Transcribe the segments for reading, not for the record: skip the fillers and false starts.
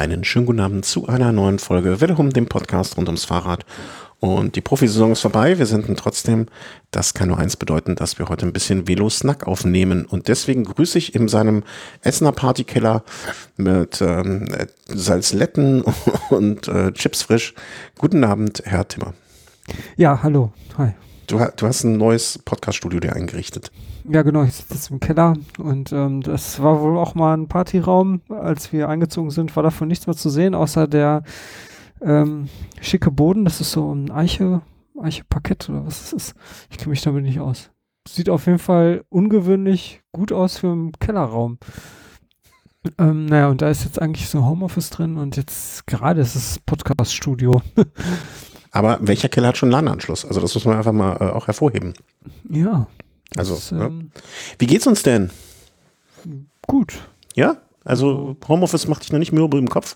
Einen schönen guten Abend zu einer neuen Folge Welle dem Podcast rund ums Fahrrad. Und die Profisaison ist vorbei. Wir senden trotzdem. Das kann nur eins bedeuten, dass wir heute ein bisschen Velo-Snack aufnehmen. Und deswegen grüße ich in seinem Essener Partykeller mit Salzletten und Chips frisch. Guten Abend, Herr Timmer. Ja, hallo. Hi. Du hast ein neues Podcast-Studio dir eingerichtet. Ja, genau. Ich sitze jetzt im Keller und das war wohl auch mal ein Partyraum. Als wir eingezogen sind, war davon nichts mehr zu sehen, außer der schicke Boden. Das ist so ein Eiche-Parkett oder was das ist. Ich kenne mich damit nicht aus. Sieht auf jeden Fall ungewöhnlich gut aus für einen Kellerraum. Naja, und da ist jetzt eigentlich so Homeoffice drin und jetzt gerade ist es Podcast-Studio. Aber welcher Keller hat schon LAN-Anschluss? Also das muss man einfach mal auch hervorheben. Ja. Also, wie geht's uns denn? Gut. Ja? Also Homeoffice macht dich noch nicht mürbe im Kopf?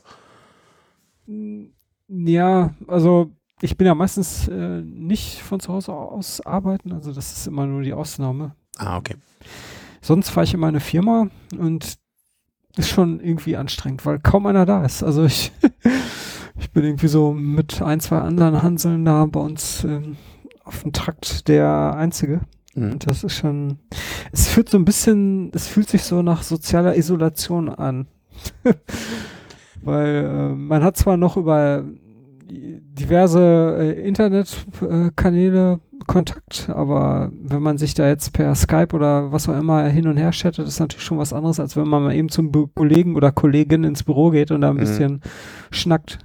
Ja, also ich bin ja meistens nicht von zu Hause aus arbeiten, also das ist immer nur die Ausnahme. Ah, okay. Sonst fahre ich in meine Firma und ist schon irgendwie anstrengend, weil kaum einer da ist. Also ich bin irgendwie so mit ein, zwei anderen Hanseln da bei uns auf dem Trakt der Einzige. Und das ist schon, es fühlt sich so nach sozialer Isolation an. Weil man hat zwar noch über diverse Internetkanäle Kontakt, aber wenn man sich da jetzt per Skype oder was auch immer hin und her chattet, ist natürlich schon was anderes, als wenn man mal eben zum Kollegen oder Kollegin ins Büro geht und da ein bisschen schnackt.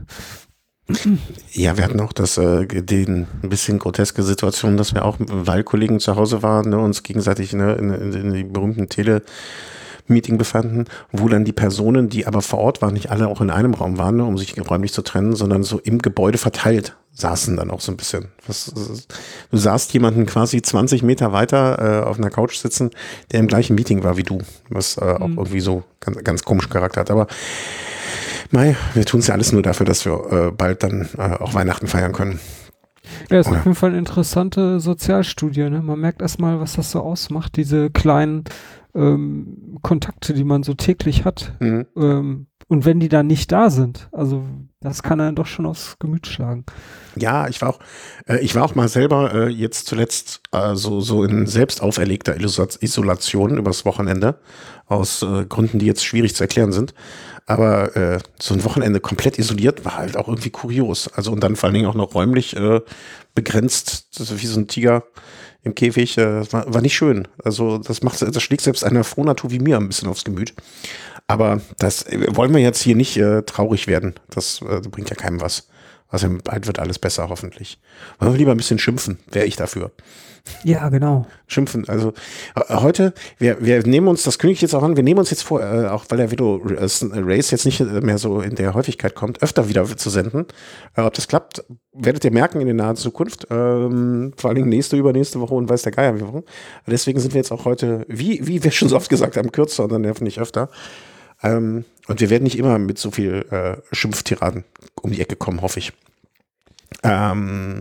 Ja, wir hatten auch ein bisschen groteske Situation, dass wir auch weil Kollegen zu Hause waren, ne, uns gegenseitig in die berühmten Tele-Meeting befanden, wo dann die Personen, die aber vor Ort waren, nicht alle auch in einem Raum waren, ne, um sich räumlich zu trennen, sondern so im Gebäude verteilt saßen dann auch so ein bisschen. Du sahst jemanden quasi 20 Meter weiter auf einer Couch sitzen, der im gleichen Meeting war wie du, was auch irgendwie so ganz, ganz komischen Charakter hat, aber Mai, wir tun es ja alles nur dafür, dass wir bald dann auch Weihnachten feiern können. Ja, ist auf jeden Fall eine interessante Sozialstudie. Ne? Man merkt erstmal, was das so ausmacht, diese kleinen Kontakte, die man so täglich hat. Und wenn die dann nicht da sind, also das kann einen doch schon aufs Gemüt schlagen. Ja, ich war auch mal selber jetzt zuletzt so in selbst auferlegter Isolation übers Wochenende, aus Gründen, die jetzt schwierig zu erklären sind. Aber so ein Wochenende komplett isoliert war halt auch irgendwie kurios. Also und dann vor allen Dingen auch noch räumlich begrenzt, das ist wie so ein Tiger im Käfig. War nicht schön. Also das schlägt selbst einer Frohnatur wie mir ein bisschen aufs Gemüt. Aber das wollen wir jetzt hier nicht traurig werden. Das bringt ja keinem was. Also bald wird alles besser, hoffentlich. Wollen wir lieber ein bisschen schimpfen, wäre ich dafür. Ja, genau. Schimpfen. Also heute, wir nehmen uns, das kündige ich jetzt auch an, wir nehmen uns jetzt vor, auch weil der Velo Race jetzt nicht mehr so in der Häufigkeit kommt, öfter wieder zu senden. Ob das klappt, werdet ihr merken in der nahen Zukunft. Vor allen Dingen nächste, übernächste Woche und weiß der Geier wie Wochen. Deswegen sind wir jetzt auch heute, wie wir schon so oft gesagt haben, kürzer und dann nerven nicht öfter. Und wir werden nicht immer mit so viel Schimpftiraden um die Ecke kommen, hoffe ich. Ja,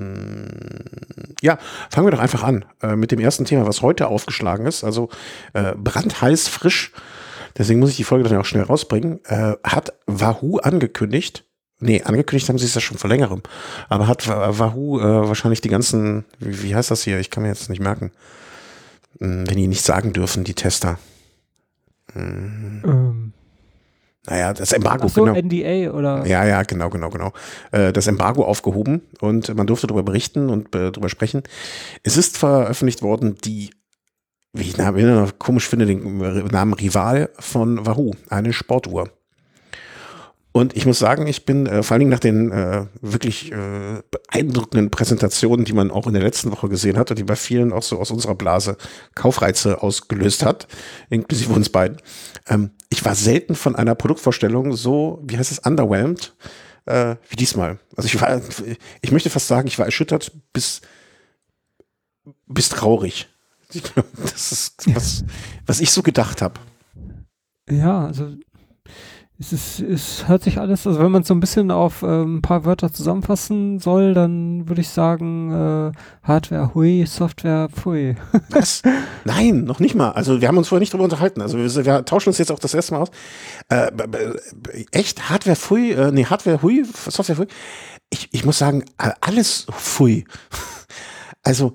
fangen wir doch einfach an mit dem ersten Thema, was heute aufgeschlagen ist. Also brandheiß frisch, deswegen muss ich die Folge dann auch schnell rausbringen, hat Wahoo angekündigt, angekündigt haben sie es ja schon vor längerem, aber hat Wahoo wahrscheinlich die ganzen, wie heißt das hier, ich kann mir jetzt nicht merken, wenn die nicht sagen dürfen, die Tester. Naja, das Embargo. Ach so, genau. NDA oder? Ja, genau. Das Embargo aufgehoben und man durfte darüber berichten und darüber sprechen. Es ist veröffentlicht worden, wie ich noch komisch finde, den Namen Rival von Wahoo, eine Sportuhr. Und ich muss sagen, ich bin vor allen Dingen nach den wirklich beeindruckenden Präsentationen, die man auch in der letzten Woche gesehen hat und die bei vielen auch so aus unserer Blase Kaufreize ausgelöst hat, inklusive uns beiden. Ich war selten von einer Produktvorstellung so, wie heißt es, underwhelmed, wie diesmal. Also ich möchte fast sagen, ich war erschüttert bis traurig. Das ist was ich so gedacht habe. Ja, also es hört sich alles, also wenn man es so ein bisschen auf ein paar Wörter zusammenfassen soll, dann würde ich sagen, Hardware hui, Software pfui. Was? Nein, noch nicht mal. Also wir haben uns vorher nicht drüber unterhalten. Also wir tauschen uns jetzt auch das erste Mal aus. Echt? Hardware pfui? Nee, Hardware hui, Software pfui? Ich muss sagen, alles pfui. Also,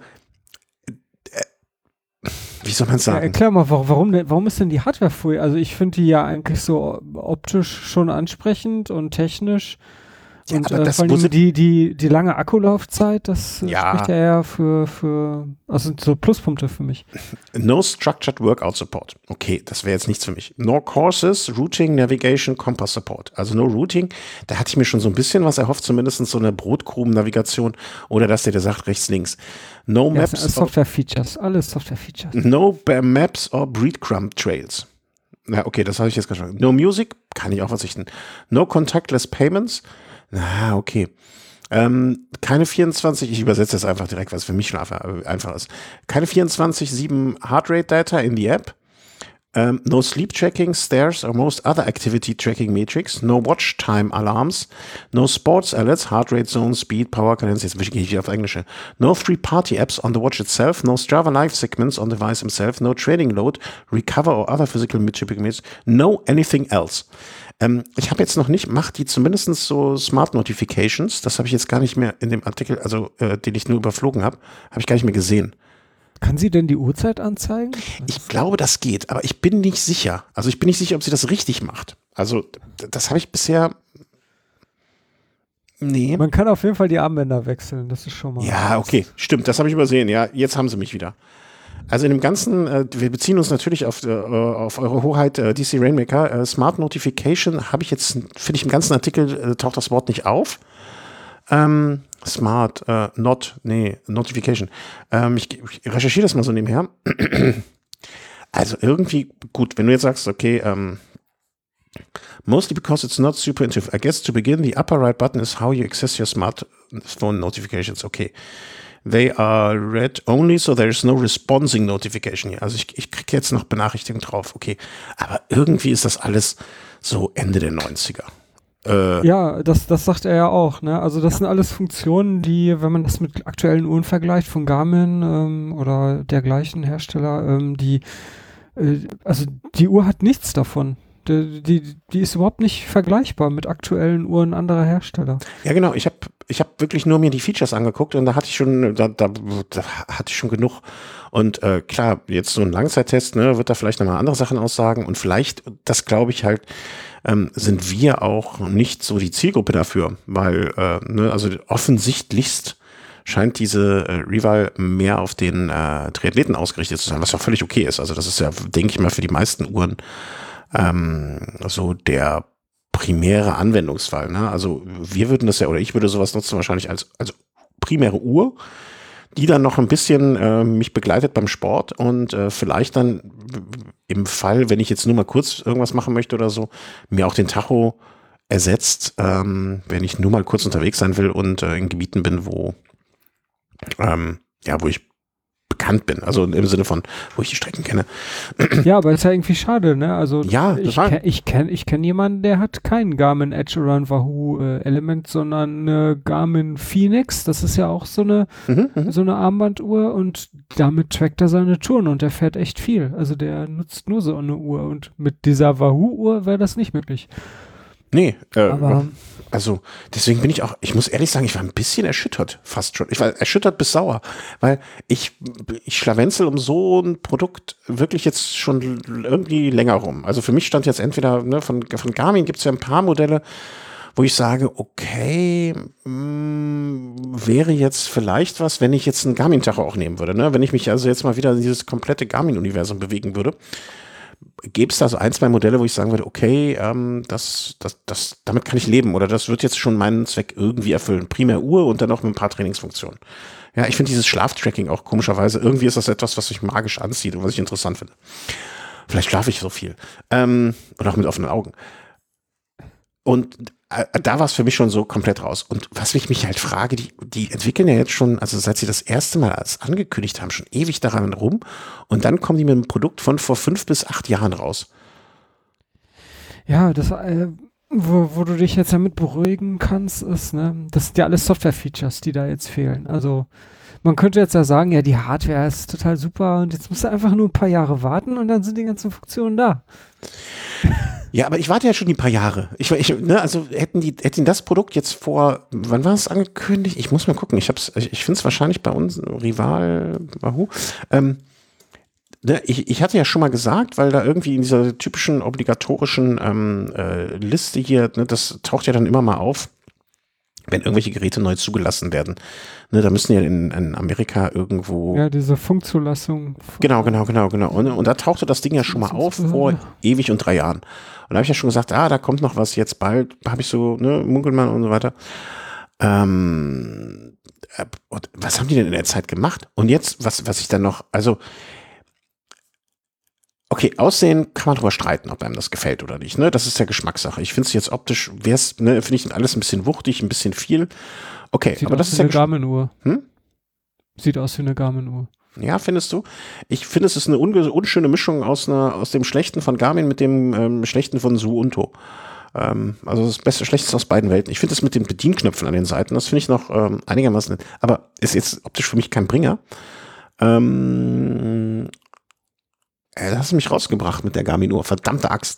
wie soll man Ja, sagen? erklär mal, warum ist denn die Hardware pfui? Also ich finde die ja eigentlich so optisch schon ansprechend und technisch. Ja, Und aber das vor allem die lange Akkulaufzeit, das ja, spricht ja eher also sind so Pluspunkte für mich. no structured workout support. Okay, das wäre jetzt nichts für mich. No courses, Routing, Navigation, Compass Support. Also no Routing, da hatte ich mir schon so ein bisschen was erhofft, zumindest so eine Brotkrumen-Navigation oder dass der sagt rechts, links. No Ja, Maps. Software-Features, alles Software-Features. No Maps or Breadcrumb Trails. Ja, okay, das habe ich jetzt gerade schon. No Music, kann ich auch verzichten. No Contactless Payments. Na, okay. Keine 24, ich übersetze das einfach direkt, was für mich schon einfach ist. Keine 24/7 Heartrate Data in the App. No sleep tracking, stairs or most other activity tracking metrics. No watch time alarms. No sports alerts, heart rate zone, speed, power, cadence. Jetzt gehe ich wieder auf Englische. No three-party apps on the watch itself. No Strava live segments on the device himself. No training load, recover or other physical metrics. No anything else. Ich habe jetzt noch nicht, macht die zumindest so Smart Notifications. Das habe ich jetzt gar nicht mehr in dem Artikel, also den ich nur überflogen habe ich gar nicht mehr gesehen. Kann sie denn die Uhrzeit anzeigen? Ich glaube, das geht, aber ich bin nicht sicher. Also ich bin nicht sicher, ob sie das richtig macht. Also das habe ich bisher. Nee. Man kann auf jeden Fall die Armbänder wechseln, das ist schon mal. Ja, okay, stimmt, das habe ich übersehen. Ja, jetzt haben sie mich wieder. Also in dem Ganzen, wir beziehen uns natürlich auf eure Hoheit DC Rainmaker. Smart Notification habe ich jetzt, finde ich im ganzen Artikel, taucht das Wort nicht auf. Smart, Notification. Ich recherchiere das mal so nebenher. Also irgendwie, gut, wenn du jetzt sagst, okay, mostly because it's not super intuitive. I guess to begin, the upper right button is how you access your smartphone notifications. Okay. They are read only, so there is no responding notification hier. Also ich kriege jetzt noch Benachrichtigungen drauf, okay. Aber irgendwie ist das alles so Ende der 90er. Ja, das sagt er ja auch, ne? Also das sind alles Funktionen, die, wenn man das mit aktuellen Uhren vergleicht, von Garmin oder dergleichen Hersteller, also die Uhr hat nichts davon. Die ist überhaupt nicht vergleichbar mit aktuellen Uhren anderer Hersteller. Ja, genau. Ich hab wirklich nur mir die Features angeguckt und da hatte ich schon, da hatte ich schon genug. Und klar, jetzt so ein Langzeittest, ne, wird da vielleicht nochmal andere Sachen aussagen und vielleicht, das glaube ich halt, sind wir auch nicht so die Zielgruppe dafür, weil, also offensichtlichst scheint diese Rival mehr auf den Triathleten ausgerichtet zu sein, was ja völlig okay ist. Also das ist ja, denke ich mal, für die meisten Uhren so der primäre Anwendungsfall. Ne? Also wir würden das ja, oder ich würde sowas nutzen wahrscheinlich als primäre Uhr, die dann noch ein bisschen mich begleitet beim Sport und vielleicht dann im Fall, wenn ich jetzt nur mal kurz irgendwas machen möchte oder so, mir auch den Tacho ersetzt, wenn ich nur mal kurz unterwegs sein will und in Gebieten bin, wo ich bekannt bin, also im Sinne von, wo ich die Strecken kenne. Ja, aber ist ja irgendwie schade, ne? Also ja, ich kenn jemanden, der hat keinen Garmin Edge oder ein Wahoo Element, sondern eine Garmin Phoenix. Das ist ja auch so eine Armbanduhr und damit trackt er seine Touren und der fährt echt viel. Also der nutzt nur so eine Uhr und mit dieser Wahoo-Uhr wäre das nicht möglich. Nee, aber also deswegen bin ich muss ehrlich sagen, ich war ein bisschen erschüttert, fast schon. Ich war erschüttert bis sauer, weil ich schlawenzel um so ein Produkt wirklich jetzt schon irgendwie länger rum. Also für mich stand jetzt entweder, ne, von Garmin gibt es ja ein paar Modelle, wo ich sage, okay, wäre jetzt vielleicht was, wenn ich jetzt einen Garmin-Tacho auch nehmen würde. Ne? Wenn ich mich also jetzt mal wieder in dieses komplette Garmin-Universum bewegen würde, gäbe es da so ein, zwei Modelle, wo ich sagen würde, okay, damit kann ich leben oder das wird jetzt schon meinen Zweck irgendwie erfüllen. Primär Uhr und dann noch mit ein paar Trainingsfunktionen. Ja, ich finde dieses Schlaftracking auch komischerweise, irgendwie ist das etwas, was sich magisch anzieht und was ich interessant finde. Vielleicht schlafe ich so viel. Und auch mit offenen Augen. Und da war es für mich schon so komplett raus. Und was ich mich halt frage, die entwickeln ja jetzt schon, also seit sie das erste Mal als angekündigt haben, schon ewig daran rum. Und dann kommen die mit einem Produkt von vor 5 bis 8 Jahren raus. Ja, wo du dich jetzt damit beruhigen kannst, ist, ne, das sind ja alles Software-Features, die da jetzt fehlen. Also man könnte jetzt ja sagen, ja, die Hardware ist total super und jetzt musst du einfach nur ein paar Jahre warten und dann sind die ganzen Funktionen da. Ja, aber ich warte ja schon die paar Jahre. Ne, also hätten das Produkt jetzt wann war es angekündigt? Ich muss mal gucken. Ich finde es wahrscheinlich bei uns Rival, Wahoo. Ne, ich hatte ja schon mal gesagt, weil da irgendwie in dieser typischen obligatorischen Liste hier, ne, das taucht ja dann immer mal auf, wenn irgendwelche Geräte neu zugelassen werden. Ne, da müssen ja in Amerika irgendwo. Ja, diese Funkzulassung. Genau. Und da tauchte das Ding ja schon mal auf vor ewig und 3 Jahren. Und da habe ich ja schon gesagt, da kommt noch was jetzt bald, habe ich so, ne, Munkelmann und so weiter. Und was haben die denn in der Zeit gemacht? Und jetzt, was ich dann noch, also okay, Aussehen kann man drüber streiten, ob einem das gefällt oder nicht. Ne? Das ist ja Geschmackssache. Ich finde es jetzt optisch, finde ich alles ein bisschen wuchtig, ein bisschen viel. Okay, Sieht aber das aus ist wie ja eine Garmin-Uhr. Hm? Sieht aus wie eine Garmin-Uhr. Ja, findest du? Ich finde, es ist eine unschöne Mischung aus dem Schlechten von Garmin mit dem Schlechten von Suunto. Also das Beste, Schlechteste aus beiden Welten. Ich finde es mit den Bedienknöpfen an den Seiten, das finde ich noch einigermaßen, aber ist jetzt optisch für mich kein Bringer. Da hast du mich rausgebracht mit der Garmin-Uhr, verdammte Axt.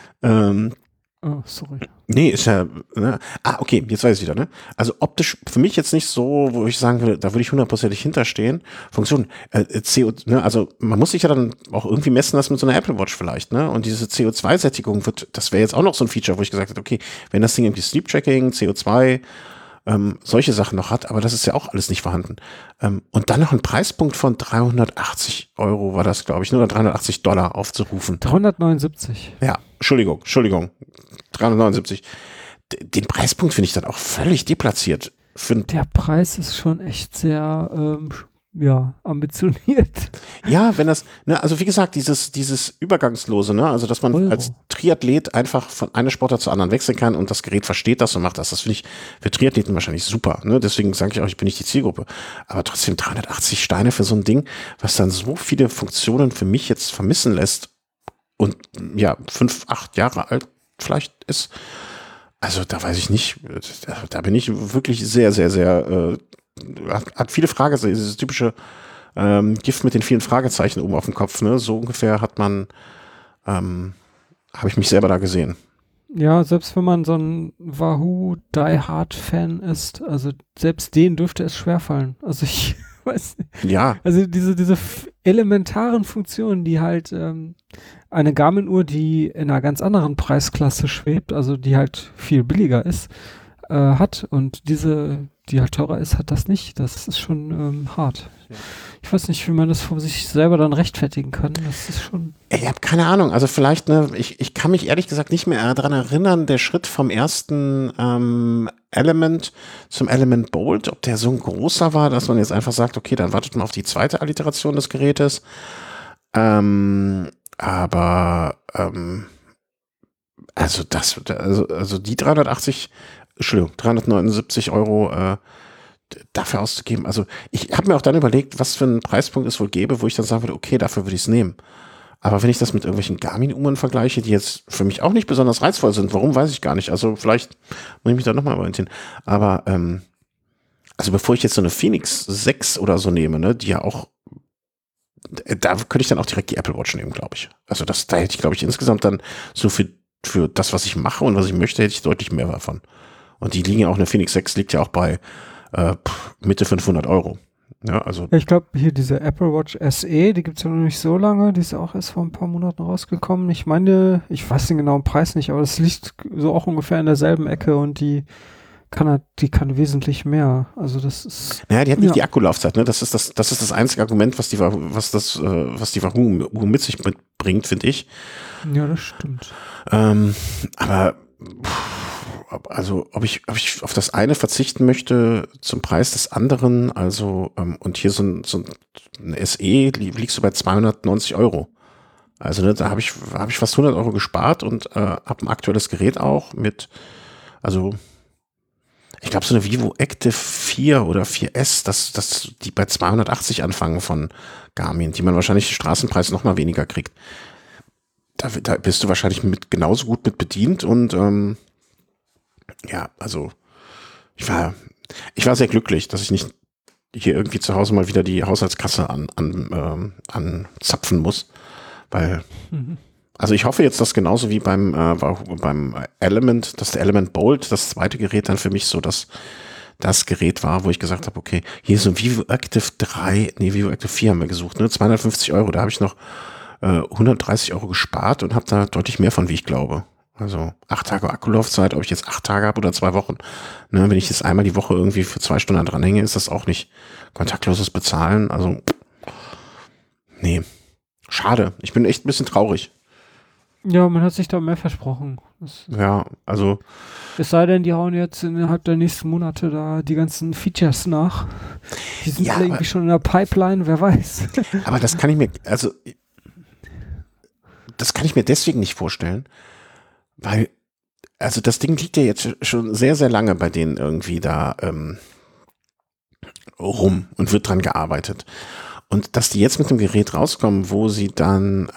Oh, sorry. Nee, ist ja, ne? Okay, jetzt weiß ich wieder, ne? Also optisch für mich jetzt nicht so, wo ich sagen würde, da würde ich 100%ig hinterstehen. Funktion, ne? Also man muss sich ja dann auch irgendwie messen lassen mit so einer Apple Watch vielleicht, ne? Und diese CO2-Sättigung das wäre jetzt auch noch so ein Feature, wo ich gesagt hätte, okay, wenn das Ding irgendwie Sleep Tracking, CO2, solche Sachen noch hat, aber das ist ja auch alles nicht vorhanden. Und dann noch ein Preispunkt von 380 Euro war das, glaube ich, oder $380 aufzurufen. 379. Ja, Entschuldigung, 379. Den Preispunkt finde ich dann auch völlig deplatziert. Der Preis ist schon echt sehr, ambitioniert. Ja, wenn das, ne, also wie gesagt, dieses Übergangslose, ne, also dass man als Triathlet einfach von einer Sportart zur anderen wechseln kann und das Gerät versteht das und macht das. Das finde ich für Triathleten wahrscheinlich super, ne, deswegen sage ich auch, ich bin nicht die Zielgruppe. Aber trotzdem 380 Steine für so ein Ding, was dann so viele Funktionen für mich jetzt vermissen lässt und ja, 5, 8 Jahre alt vielleicht ist. Also da weiß ich nicht, da bin ich wirklich sehr, sehr, sehr, hat viele Fragezeichen, dieses typische Gift mit den vielen Fragezeichen oben auf dem Kopf, ne? So ungefähr habe ich mich selber da gesehen. Ja, selbst wenn man so ein Wahoo Die Hard Fan ist, also selbst denen dürfte es schwerfallen. Also ich weiß nicht. Ja. Also diese elementaren Funktionen, die halt eine Garmin-Uhr, die in einer ganz anderen Preisklasse schwebt, also die halt viel billiger ist, hat und diese, die halt teurer ist, hat das nicht. Das ist schon hart. Ja. Ich weiß nicht, wie man das von sich selber dann rechtfertigen kann. Das ist schon. Ich habe keine Ahnung. Also vielleicht, ne, ich kann mich ehrlich gesagt nicht mehr daran erinnern, der Schritt vom ersten Element zum Element Bolt, ob der so ein großer war, dass man jetzt einfach sagt, okay, dann wartet man auf die zweite Alliteration des Gerätes. Also die 379 Euro dafür auszugeben. Also ich habe mir auch dann überlegt, was für ein Preispunkt es wohl gäbe, wo ich dann sagen würde, okay, dafür würde ich es nehmen. Aber wenn ich das mit irgendwelchen Garmin-Uhren vergleiche, die jetzt für mich auch nicht besonders reizvoll sind, warum, weiß ich gar nicht. Also vielleicht muss ich mich da nochmal orientieren. Aber also bevor ich jetzt so eine Phoenix 6 oder so nehme, ne, die ja auch, da könnte ich dann auch direkt die Apple Watch nehmen, glaube ich. Also da hätte ich, glaube ich, insgesamt dann so für das, was ich mache und was ich möchte, hätte ich deutlich mehr davon. Und die liegen ja auch, eine Phoenix 6 liegt ja auch bei Mitte 500 Euro. Ja, also. Ich glaube, hier diese Apple Watch SE, die gibt es ja noch nicht so lange, die ist ja auch erst vor ein paar Monaten rausgekommen. Ich meine, ich weiß den genauen Preis nicht, aber das liegt so auch ungefähr in derselben Ecke und die kann wesentlich mehr. Also das ist. Naja, die hat nicht die Akkulaufzeit, ne? Das ist das einzige Argument, was die Wahoo mit sich bringt, finde ich. Ja, das stimmt. Aber also ob ich auf das eine verzichten möchte zum Preis des anderen, also und hier so ein SE liegst du bei 290 Euro. Also ne, da habe ich fast 100 Euro gespart und habe ein aktuelles Gerät auch mit, also ich glaube so eine Vivo Active 4 oder 4S, die bei 280 anfangen von Garmin, die man wahrscheinlich Straßenpreis noch mal weniger kriegt. Da bist du wahrscheinlich genauso gut mit bedient und Ja, also ich war sehr glücklich, dass ich nicht hier irgendwie zu Hause mal wieder die Haushaltskasse anzapfen muss, weil also ich hoffe jetzt, dass genauso wie beim Element, dass der Element Bolt, das zweite Gerät dann für mich so das Gerät war, wo ich gesagt habe, okay, hier ist so ein Vivo Active 4 haben wir gesucht, ne, 250 Euro, da habe ich noch 130 Euro gespart und habe da deutlich mehr von, wie ich glaube. Also 8 Tage Akkulaufzeit, ob ich jetzt 8 Tage habe oder 2 Wochen. Ne, wenn ich jetzt einmal die Woche irgendwie für 2 Stunden dran hänge, ist das auch nicht kontaktloses Bezahlen. Also, nee, schade. Ich bin echt ein bisschen traurig. Ja, man hat sich da mehr versprochen. Ja, also. Es sei denn, die hauen jetzt innerhalb der nächsten Monate da die ganzen Features nach. Die sind alle irgendwie schon in der Pipeline, wer weiß. Aber das kann ich mir deswegen nicht vorstellen, weil, also das Ding liegt ja jetzt schon sehr, sehr lange bei denen irgendwie da rum und wird dran gearbeitet. Und dass die jetzt mit dem Gerät rauskommen, wo sie dann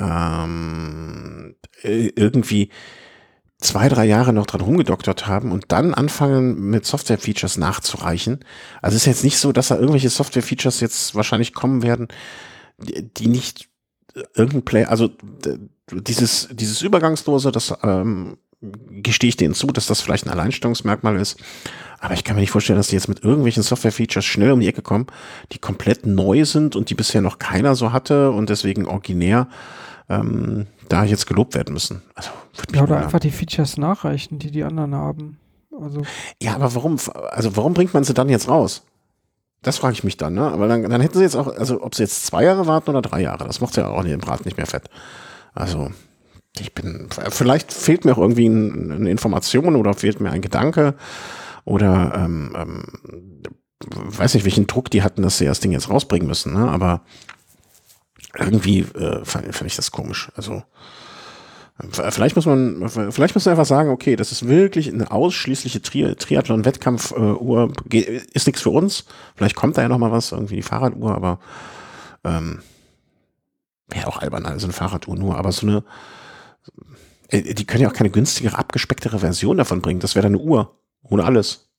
irgendwie 2, 3 Jahre noch dran rumgedoktert haben und dann anfangen mit Software-Features nachzureichen. Also es ist jetzt nicht so, dass da irgendwelche Software-Features jetzt wahrscheinlich kommen werden, die nicht irgendein also dieses Übergangslose, das gestehe ich denen zu, dass das vielleicht ein Alleinstellungsmerkmal ist. Aber ich kann mir nicht vorstellen, dass die jetzt mit irgendwelchen Software-Features schnell um die Ecke kommen, die komplett neu sind und die bisher noch keiner so hatte und deswegen originär da jetzt gelobt werden müssen. Also, ja, oder einfach die Features nachreichen, die anderen haben. Also. Ja, aber warum bringt man sie dann jetzt raus? Das frage ich mich dann, ne? Aber dann hätten sie jetzt auch, also ob sie jetzt 2 Jahre warten oder 3 Jahre, das macht ja auch in dem Brat nicht mehr fett. Also, vielleicht fehlt mir auch irgendwie eine Information oder fehlt mir ein Gedanke oder weiß nicht, welchen Druck die hatten, dass sie das Ding jetzt rausbringen müssen, ne? Aber irgendwie fand ich das komisch. Also vielleicht muss man einfach sagen, okay, das ist wirklich eine ausschließliche Triathlon-Wettkampf-Uhr, ist nichts für uns. Vielleicht kommt da ja noch mal was, irgendwie die Fahrraduhr, aber wäre auch albern, also eine Fahrraduhr nur, aber so eine, die können ja auch keine günstigere, abgespecktere Version davon bringen. Das wäre dann eine Uhr, ohne alles.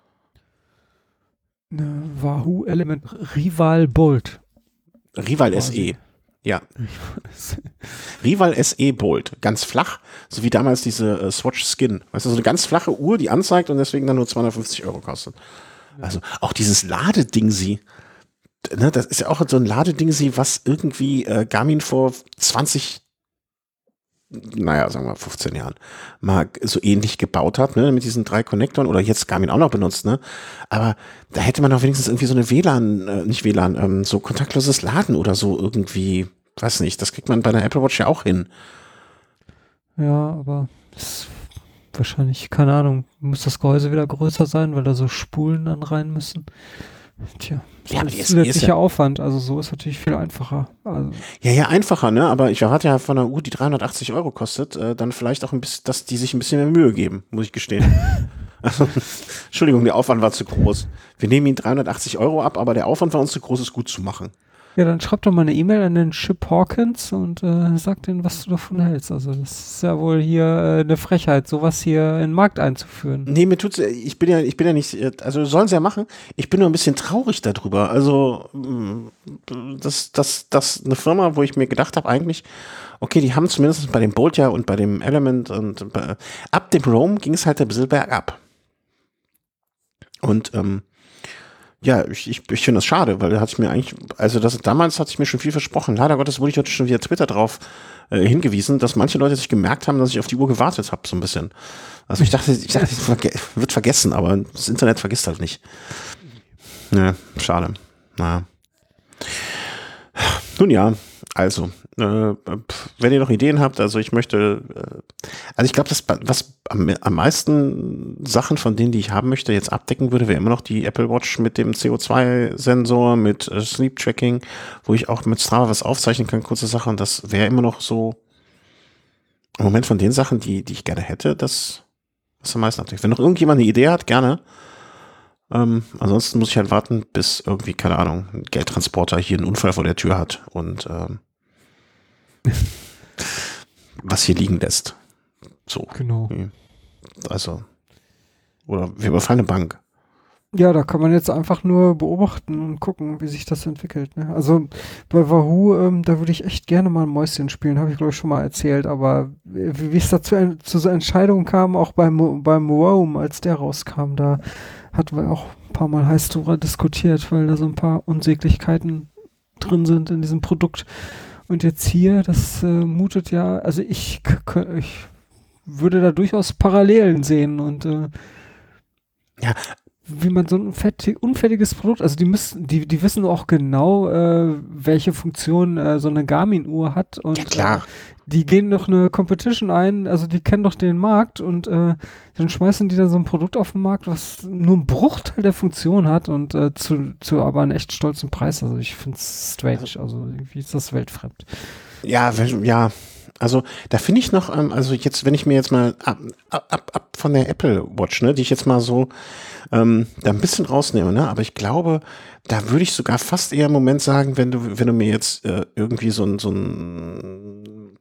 Eine Wahoo Element Rival Bolt. Rival SE. Ja. Rival SE Bolt. Ganz flach, so wie damals diese Swatch Skin. Weißt du, so eine ganz flache Uhr, die anzeigt und deswegen dann nur 250 Euro kostet. Ja. Also auch dieses Ladeding-Sie. Ne, das ist ja auch so ein Ladeding-Sie, was irgendwie Garmin vor 20, naja, sagen wir 15 Jahren mal so ähnlich gebaut hat, ne, mit diesen 3 Konnektoren oder jetzt Garmin auch noch benutzt, ne, aber da hätte man doch wenigstens irgendwie so eine nicht WLAN, so kontaktloses Laden oder so irgendwie, weiß nicht, das kriegt man bei der Apple Watch ja auch hin. Ja, aber das wahrscheinlich, keine Ahnung, muss das Gehäuse wieder größer sein, weil da so Spulen dann rein müssen. Tja, ja, das ist zusätzlicher Aufwand, also so ist natürlich viel einfacher. Also. Ja, einfacher, ne? Aber ich erwarte ja von einer Uhr, die 380 Euro kostet, dann vielleicht auch ein bisschen, dass die sich ein bisschen mehr Mühe geben, muss ich gestehen. Also, Entschuldigung, der Aufwand war zu groß. Wir nehmen ihnen 380 Euro ab, aber der Aufwand war uns zu groß, es gut zu machen. Ja, dann schreib doch mal eine E-Mail an den Chip Hawkins und sag denen, was du davon hältst. Also das ist ja wohl hier eine Frechheit, sowas hier in den Markt einzuführen. Nee, mir tut's, ich bin ja nicht, also sollen sie ja machen. Ich bin nur ein bisschen traurig darüber. Also das eine Firma, wo ich mir gedacht habe eigentlich, okay, die haben zumindest bei dem Bolt ja und bei dem Element und ab dem Roam ging es halt ein bisschen bergab. Und ja, ich finde das schade, weil da hatte ich mir eigentlich, also damals hatte ich mir schon viel versprochen. Leider Gottes wurde ich heute schon via Twitter drauf hingewiesen, dass manche Leute sich gemerkt haben, dass ich auf die Uhr gewartet habe, so ein bisschen. Also ich dachte, das wird vergessen, aber das Internet vergisst halt nicht. Ja, schade. Naja. Nun ja, also, wenn ihr noch Ideen habt, also ich möchte, also ich glaube, was am meisten Sachen von denen, die ich haben möchte, jetzt abdecken würde, wäre immer noch die Apple Watch mit dem CO2-Sensor, mit Sleep Tracking, wo ich auch mit Strava was aufzeichnen kann, kurze Sachen. Das wäre immer noch so im Moment von den Sachen, die ich gerne hätte, das am meisten abdeckt. Wenn noch irgendjemand eine Idee hat, gerne. Ansonsten muss ich halt warten, bis irgendwie, keine Ahnung, ein Geldtransporter hier einen Unfall vor der Tür hat und was hier liegen lässt. So. Genau. Also. Oder wir überfallen eine Bank. Ja, da kann man jetzt einfach nur beobachten und gucken, wie sich das entwickelt. Ne? Also bei Wahoo, da würde ich echt gerne mal ein Mäuschen spielen, habe ich glaube ich schon mal erzählt, aber wie es dazu zu so Entscheidungen kam, auch beim Roam, als der rauskam, da hatten wir auch ein paar Mal heiß drüber diskutiert, weil da so ein paar Unsäglichkeiten drin sind in diesem Produkt. Und jetzt hier, das mutet ja, also ich würde da durchaus Parallelen sehen und Ja, wie man so ein unfertiges Produkt, also die wissen auch genau, welche Funktion so eine Garmin-Uhr hat und ja klar. die gehen doch eine Competition ein, also die kennen doch den Markt und dann schmeißen die da so ein Produkt auf den Markt, was nur einen Bruchteil der Funktion hat und zu aber einen echt stolzen Preis. Also ich finde es strange, also irgendwie ist das weltfremd. Ja, ja. Also da finde ich noch, also jetzt, wenn ich mir jetzt mal ab von der Apple Watch, ne, die ich jetzt mal so da ein bisschen rausnehme, ne, aber ich glaube, da würde ich sogar fast eher im Moment sagen, wenn du mir jetzt irgendwie so ein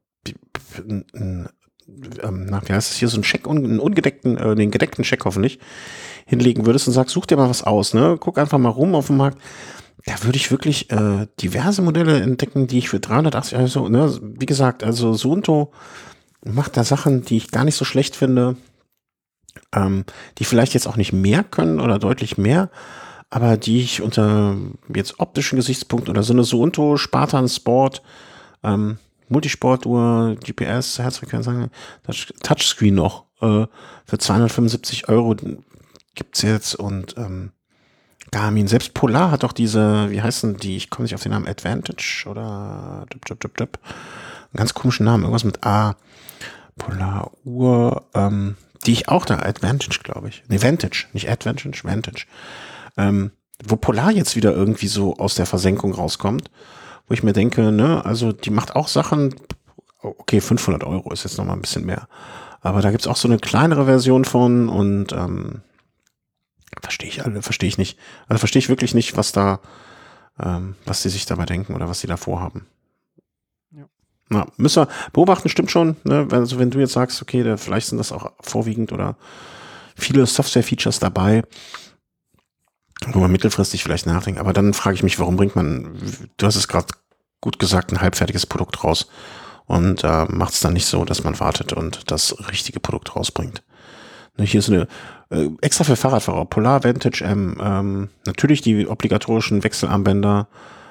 wie heißt es hier, so einen Scheck, einen ungedeckten, den gedeckten Scheck hoffentlich, hinlegen würdest und sagst, such dir mal was aus, ne, guck einfach mal rum auf dem Markt. Da würde ich wirklich diverse Modelle entdecken, die ich für 380 Euro, so, ne, wie gesagt, also Suunto macht da Sachen, die ich gar nicht so schlecht finde, die vielleicht jetzt auch nicht mehr können oder deutlich mehr, aber die ich unter jetzt optischen Gesichtspunkten oder so eine Suunto Spartan Sport, Multisportuhr, GPS, Herzfrequenz, Touchscreen noch, für 275 Euro gibt's jetzt und Garmin, selbst Polar hat doch diese, wie heißen die, ich komme nicht auf den Namen, Advantage oder einen ganz komischen Namen, irgendwas mit A, Polar-Uhr, die ich auch da, Advantage, glaube ich. Nee, Vantage, nicht Advantage, Vantage. Wo Polar jetzt wieder irgendwie so aus der Versenkung rauskommt, wo ich mir denke, ne, also die macht auch Sachen, okay, 500 Euro ist jetzt nochmal ein bisschen mehr, aber da gibt's auch so eine kleinere Version von und verstehe ich nicht. Also verstehe ich wirklich nicht, was die sich dabei denken oder was sie da vorhaben. Ja. Na, müssen wir beobachten, stimmt schon, ne? Also wenn du jetzt sagst, okay, vielleicht sind das auch vorwiegend oder viele Software-Features dabei, wo man mittelfristig vielleicht nachdenkt, aber dann frage ich mich, warum bringt man, du hast es gerade gut gesagt, ein halbfertiges Produkt raus und macht es dann nicht so, dass man wartet und das richtige Produkt rausbringt. Hier ist eine extra für Fahrradfahrer, Polar Vantage M, natürlich die obligatorischen Wechselarmbänder,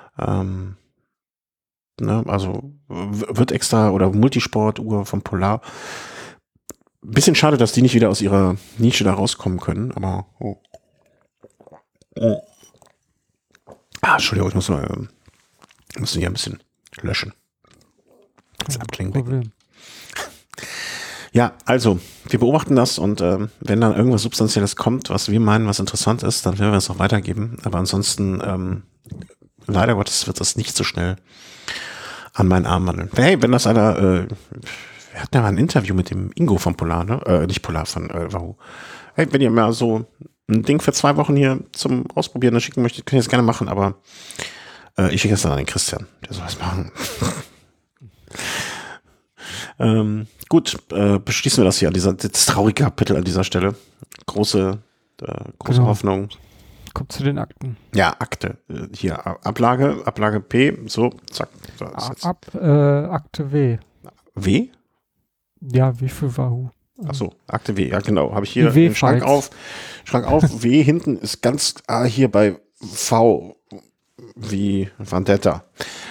ne, also wird extra oder Multisport-Uhr von Polar. Bisschen schade, dass die nicht wieder aus ihrer Nische da rauskommen können, aber Entschuldigung, ich muss hier ein bisschen löschen. Das Abklingen weg. Ja, also, wir beobachten das und wenn dann irgendwas Substanzielles kommt, was wir meinen, was interessant ist, dann werden wir es auch weitergeben. Aber ansonsten, leider Gottes, wird das nicht so schnell an meinen Arm wandeln. Hey, wenn das einer, wir hatten ja mal ein Interview mit dem Ingo von Polar, ne? Nicht Polar, von Wahoo. Hey, wenn ihr mal so ein Ding für 2 Wochen hier zum Ausprobieren schicken möchtet, könnt ihr das gerne machen, aber ich schicke es dann an den Christian, der soll das machen. Gut, beschließen wir das hier das traurige Kapitel an dieser Stelle. Große genau. Hoffnung. Kommt zu den Akten. Ja, Akte. Hier, Ablage P, so, zack. So, Akte W. W? Ja, wie für Wahoo. Achso, Akte W, ja genau. Habe ich hier den Schrank auf. W hinten ist ganz hier bei V wie Vendetta.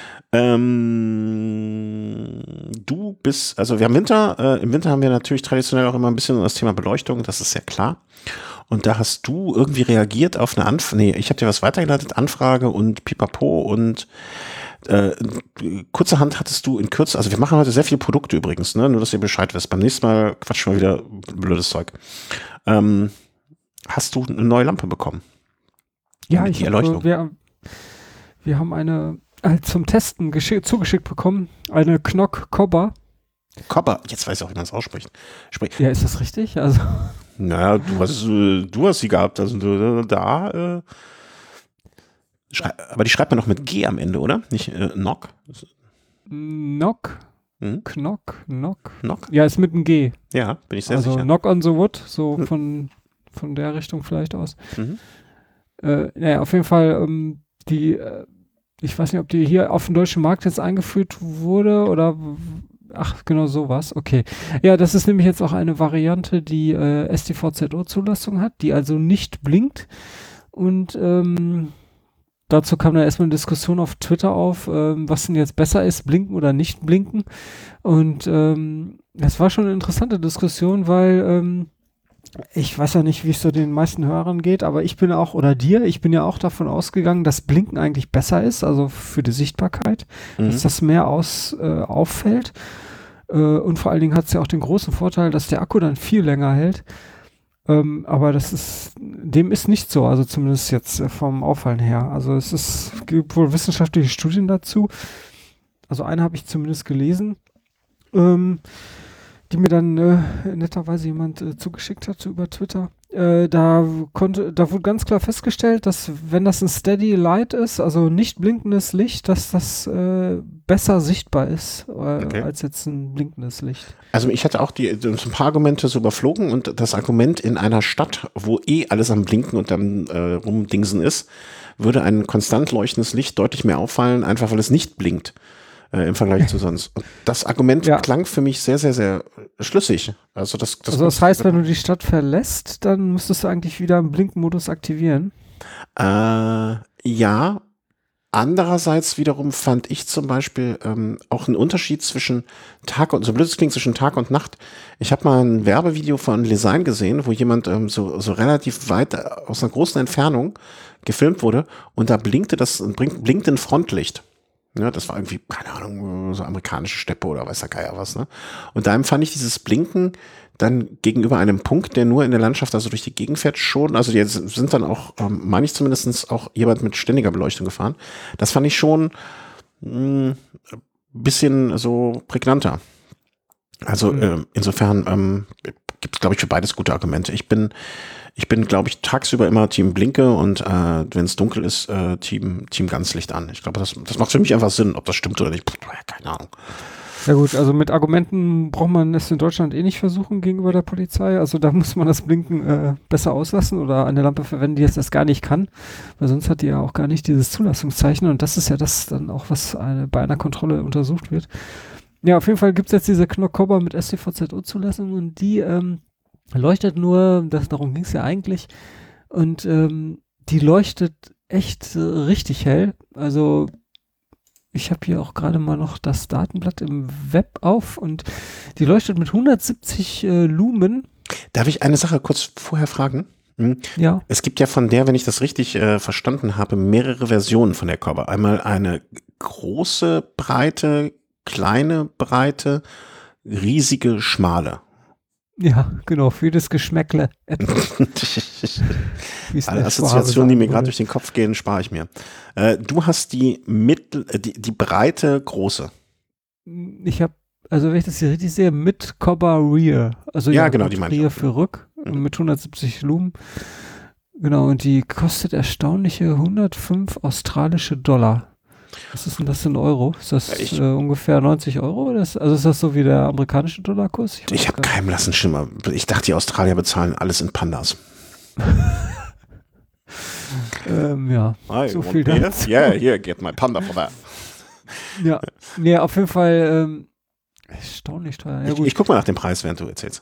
Du bist, also wir haben Winter, im Winter haben wir natürlich traditionell auch immer ein bisschen das Thema Beleuchtung, das ist ja klar. Und da hast du irgendwie reagiert auf eine ich habe dir was weitergeleitet, Anfrage und Pipapo und kurzerhand hattest du in Kürze, also wir machen heute sehr viele Produkte übrigens, ne? Nur, dass ihr Bescheid wisst. Beim nächsten Mal quatschen wir wieder blödes Zeug. Hast du eine neue Lampe bekommen? Ja, wir haben eine zum Testen zugeschickt bekommen, eine Knock Cobber. Cobber, jetzt weiß ich auch, wie man es ausspricht. Ja, ist das richtig? Also naja, du hast sie gehabt, also aber die schreibt man noch mit G am Ende, oder? Nicht Knock? Knock? Knock? Ja, ist mit einem G. Ja, bin ich sehr sicher. Also Knock on the Wood, so von von der Richtung vielleicht aus. Mhm. Naja, auf jeden Fall, ich weiß nicht, ob die hier auf dem deutschen Markt jetzt eingeführt wurde oder, ach, genau sowas, okay. Ja, das ist nämlich jetzt auch eine Variante, die StVZO-Zulassung hat, die also nicht blinkt und dazu kam dann erstmal eine Diskussion auf Twitter auf, was denn jetzt besser ist, blinken oder nicht blinken. Und das war schon eine interessante Diskussion, weil ich weiß ja nicht, wie es so den meisten Hörern geht, aber ich bin ja auch davon ausgegangen, dass Blinken eigentlich besser ist, also für die Sichtbarkeit, dass das mehr auffällt. Und vor allen Dingen hat es ja auch den großen Vorteil, dass der Akku dann viel länger hält. Aber dem ist nicht so, also zumindest jetzt vom Auffallen her. Also gibt wohl wissenschaftliche Studien dazu. Also eine habe ich zumindest gelesen, die mir dann netterweise jemand zugeschickt hat über Twitter. Da wurde ganz klar festgestellt, dass wenn das ein Steady Light ist, also nicht blinkendes Licht, dass das besser sichtbar ist als jetzt ein blinkendes Licht. Also ich hatte auch so ein paar Argumente so überflogen und das Argument in einer Stadt, wo alles am Blinken und am Rumdingsen ist, würde ein konstant leuchtendes Licht deutlich mehr auffallen, einfach weil es nicht blinkt. Im Vergleich zu sonst. Und das Argument klang für mich sehr, sehr, sehr schlüssig. Also das heißt, wenn du die Stadt verlässt, dann müsstest du eigentlich wieder im Blinkmodus aktivieren? Ja. Andererseits wiederum fand ich zum Beispiel auch einen Unterschied zwischen so blöd es klingt, zwischen Tag und Nacht. Ich habe mal ein Werbevideo von Lesign gesehen, wo jemand so relativ weit aus einer großen Entfernung gefilmt wurde und da blinkte ein Frontlicht. Ja, das war irgendwie, keine Ahnung, so amerikanische Steppe oder weiß der Geier was, ne? Und da empfand ich dieses Blinken dann gegenüber einem Punkt, der nur in der Landschaft, also durch die Gegend fährt, schon, also die sind dann auch, meine ich zumindest, auch jemand mit ständiger Beleuchtung gefahren. Das fand ich schon ein bisschen so prägnanter. Also insofern gibt es, glaube ich, für beides gute Argumente. Ich bin, glaube ich, tagsüber immer Team Blinke und wenn es dunkel ist, Team Ganzlicht an. Ich glaube, das macht für mich einfach Sinn, ob das stimmt oder nicht. Keine Ahnung. Ja gut, also mit Argumenten braucht man es in Deutschland eh nicht versuchen gegenüber der Polizei. Also da muss man das Blinken besser auslassen oder eine Lampe verwenden, die jetzt das gar nicht kann. Weil sonst hat die ja auch gar nicht dieses Zulassungszeichen und das ist ja das dann auch, was bei einer Kontrolle untersucht wird. Ja, auf jeden Fall gibt es jetzt diese Knock-Cobra mit StVZO-Zulassung und die leuchtet nur, darum ging es ja eigentlich, und die leuchtet echt richtig hell. Also ich habe hier auch gerade mal noch das Datenblatt im Web auf und die leuchtet mit 170 Lumen. Darf ich eine Sache kurz vorher fragen? Ja. Es gibt ja von der, wenn ich das richtig verstanden habe, mehrere Versionen von der Cobra. Einmal eine große, breite, kleine, breite, riesige, schmale. Ja, genau, für das Geschmäckle. Alle Assoziationen, die mir gerade durch den Kopf gehen, spare ich mir. Du hast die breite, große. Ich habe, also wenn ich das hier richtig sehe, mit Cobra Rear. Also ja genau, die meine ich. Rear für Rück mit 170 Lumen. Genau, und die kostet erstaunliche 105 australische Dollar. Was ist denn das in Euro? Ist das ungefähr 90 Euro? Also ist das so wie der amerikanische Dollarkurs? Ich habe keinen blassen Schimmer. Ich dachte, die Australier bezahlen alles in Pandas. Ja, so viel dazu. Yeah, here, get my Panda for that. Ja, auf jeden Fall erstaunlich teuer. Ja, ich guck mal nach dem Preis, während du erzählst.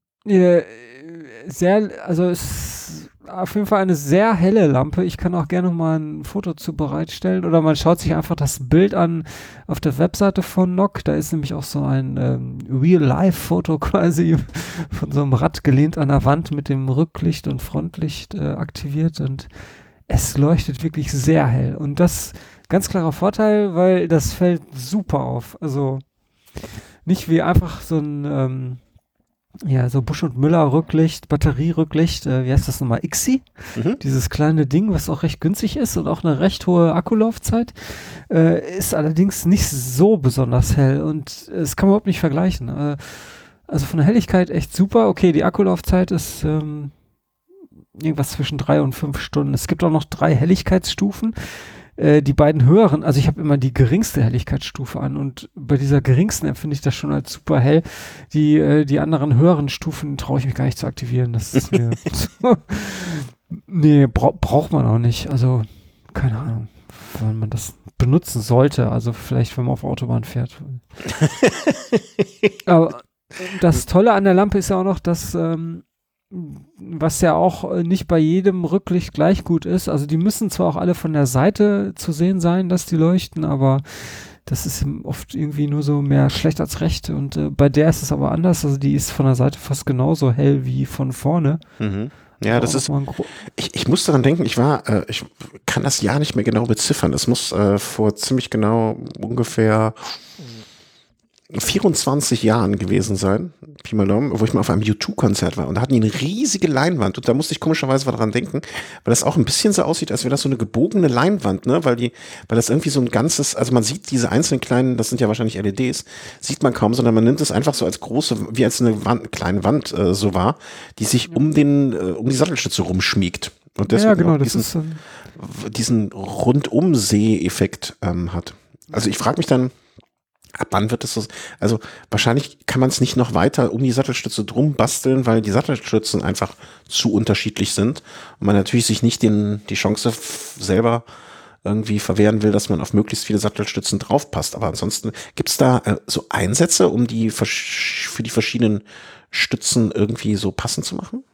Also es ist auf jeden Fall eine sehr helle Lampe. Ich kann auch gerne mal ein Foto zu bereitstellen oder man schaut sich einfach das Bild an auf der Webseite von Nock. Da ist nämlich auch so ein Real-Life-Foto quasi von so einem Rad gelehnt an der Wand mit dem Rücklicht und Frontlicht aktiviert und es leuchtet wirklich sehr hell. Und das ganz klarer Vorteil, weil das fällt super auf. Also nicht wie einfach so ein so Busch und Müller Rücklicht, Batterierücklicht, wie heißt das nochmal? IXI? Dieses kleine Ding, was auch recht günstig ist und auch eine recht hohe Akkulaufzeit, ist allerdings nicht so besonders hell und es kann man überhaupt nicht vergleichen. Also von der Helligkeit echt super. Okay, die Akkulaufzeit ist irgendwas zwischen 3 und 5 Stunden. Es gibt auch noch 3 Helligkeitsstufen. die beiden höheren, also ich habe immer die geringste Helligkeitsstufe an und bei dieser geringsten empfinde ich das schon als super hell. Die anderen höheren Stufen traue ich mich gar nicht zu aktivieren. Das ist mir nee, braucht man auch nicht. Also, keine Ahnung, wann man das benutzen sollte. Also vielleicht, wenn man auf Autobahn fährt. Aber das Tolle an der Lampe ist ja auch noch, dass was ja auch nicht bei jedem Rücklicht gleich gut ist. Also die müssen zwar auch alle von der Seite zu sehen sein, dass die leuchten, aber das ist oft irgendwie nur so mehr schlecht als recht. Und bei der ist es aber anders. Also die ist von der Seite fast genauso hell wie von vorne. Mhm. Ja, das ist, ich muss daran denken, ich kann das Jahr nicht mehr genau beziffern. Es muss vor ziemlich genau ungefähr 24 Jahren gewesen sein, Pi mal Daumen, wo ich mal auf einem U2-Konzert war und da hatten die eine riesige Leinwand und da musste ich komischerweise daran denken, weil das auch ein bisschen so aussieht, als wäre das so eine gebogene Leinwand, ne, weil das irgendwie so ein ganzes, also man sieht diese einzelnen kleinen, das sind ja wahrscheinlich LEDs, sieht man kaum, sondern man nimmt es einfach so als große, wie als eine kleine Wand so war, die sich um die Sattelstütze rumschmiegt und deswegen ja, genau, auch diesen Rundum-Seh-Effekt hat. Also ich frage mich dann, ab wann wird das so? Also wahrscheinlich kann man es nicht noch weiter um die Sattelstütze drum basteln, weil die Sattelstützen einfach zu unterschiedlich sind und man natürlich sich nicht die Chance selber irgendwie verwehren will, dass man auf möglichst viele Sattelstützen draufpasst. Aber ansonsten gibt es da so Einsätze, um die für die verschiedenen Stützen irgendwie so passend zu machen?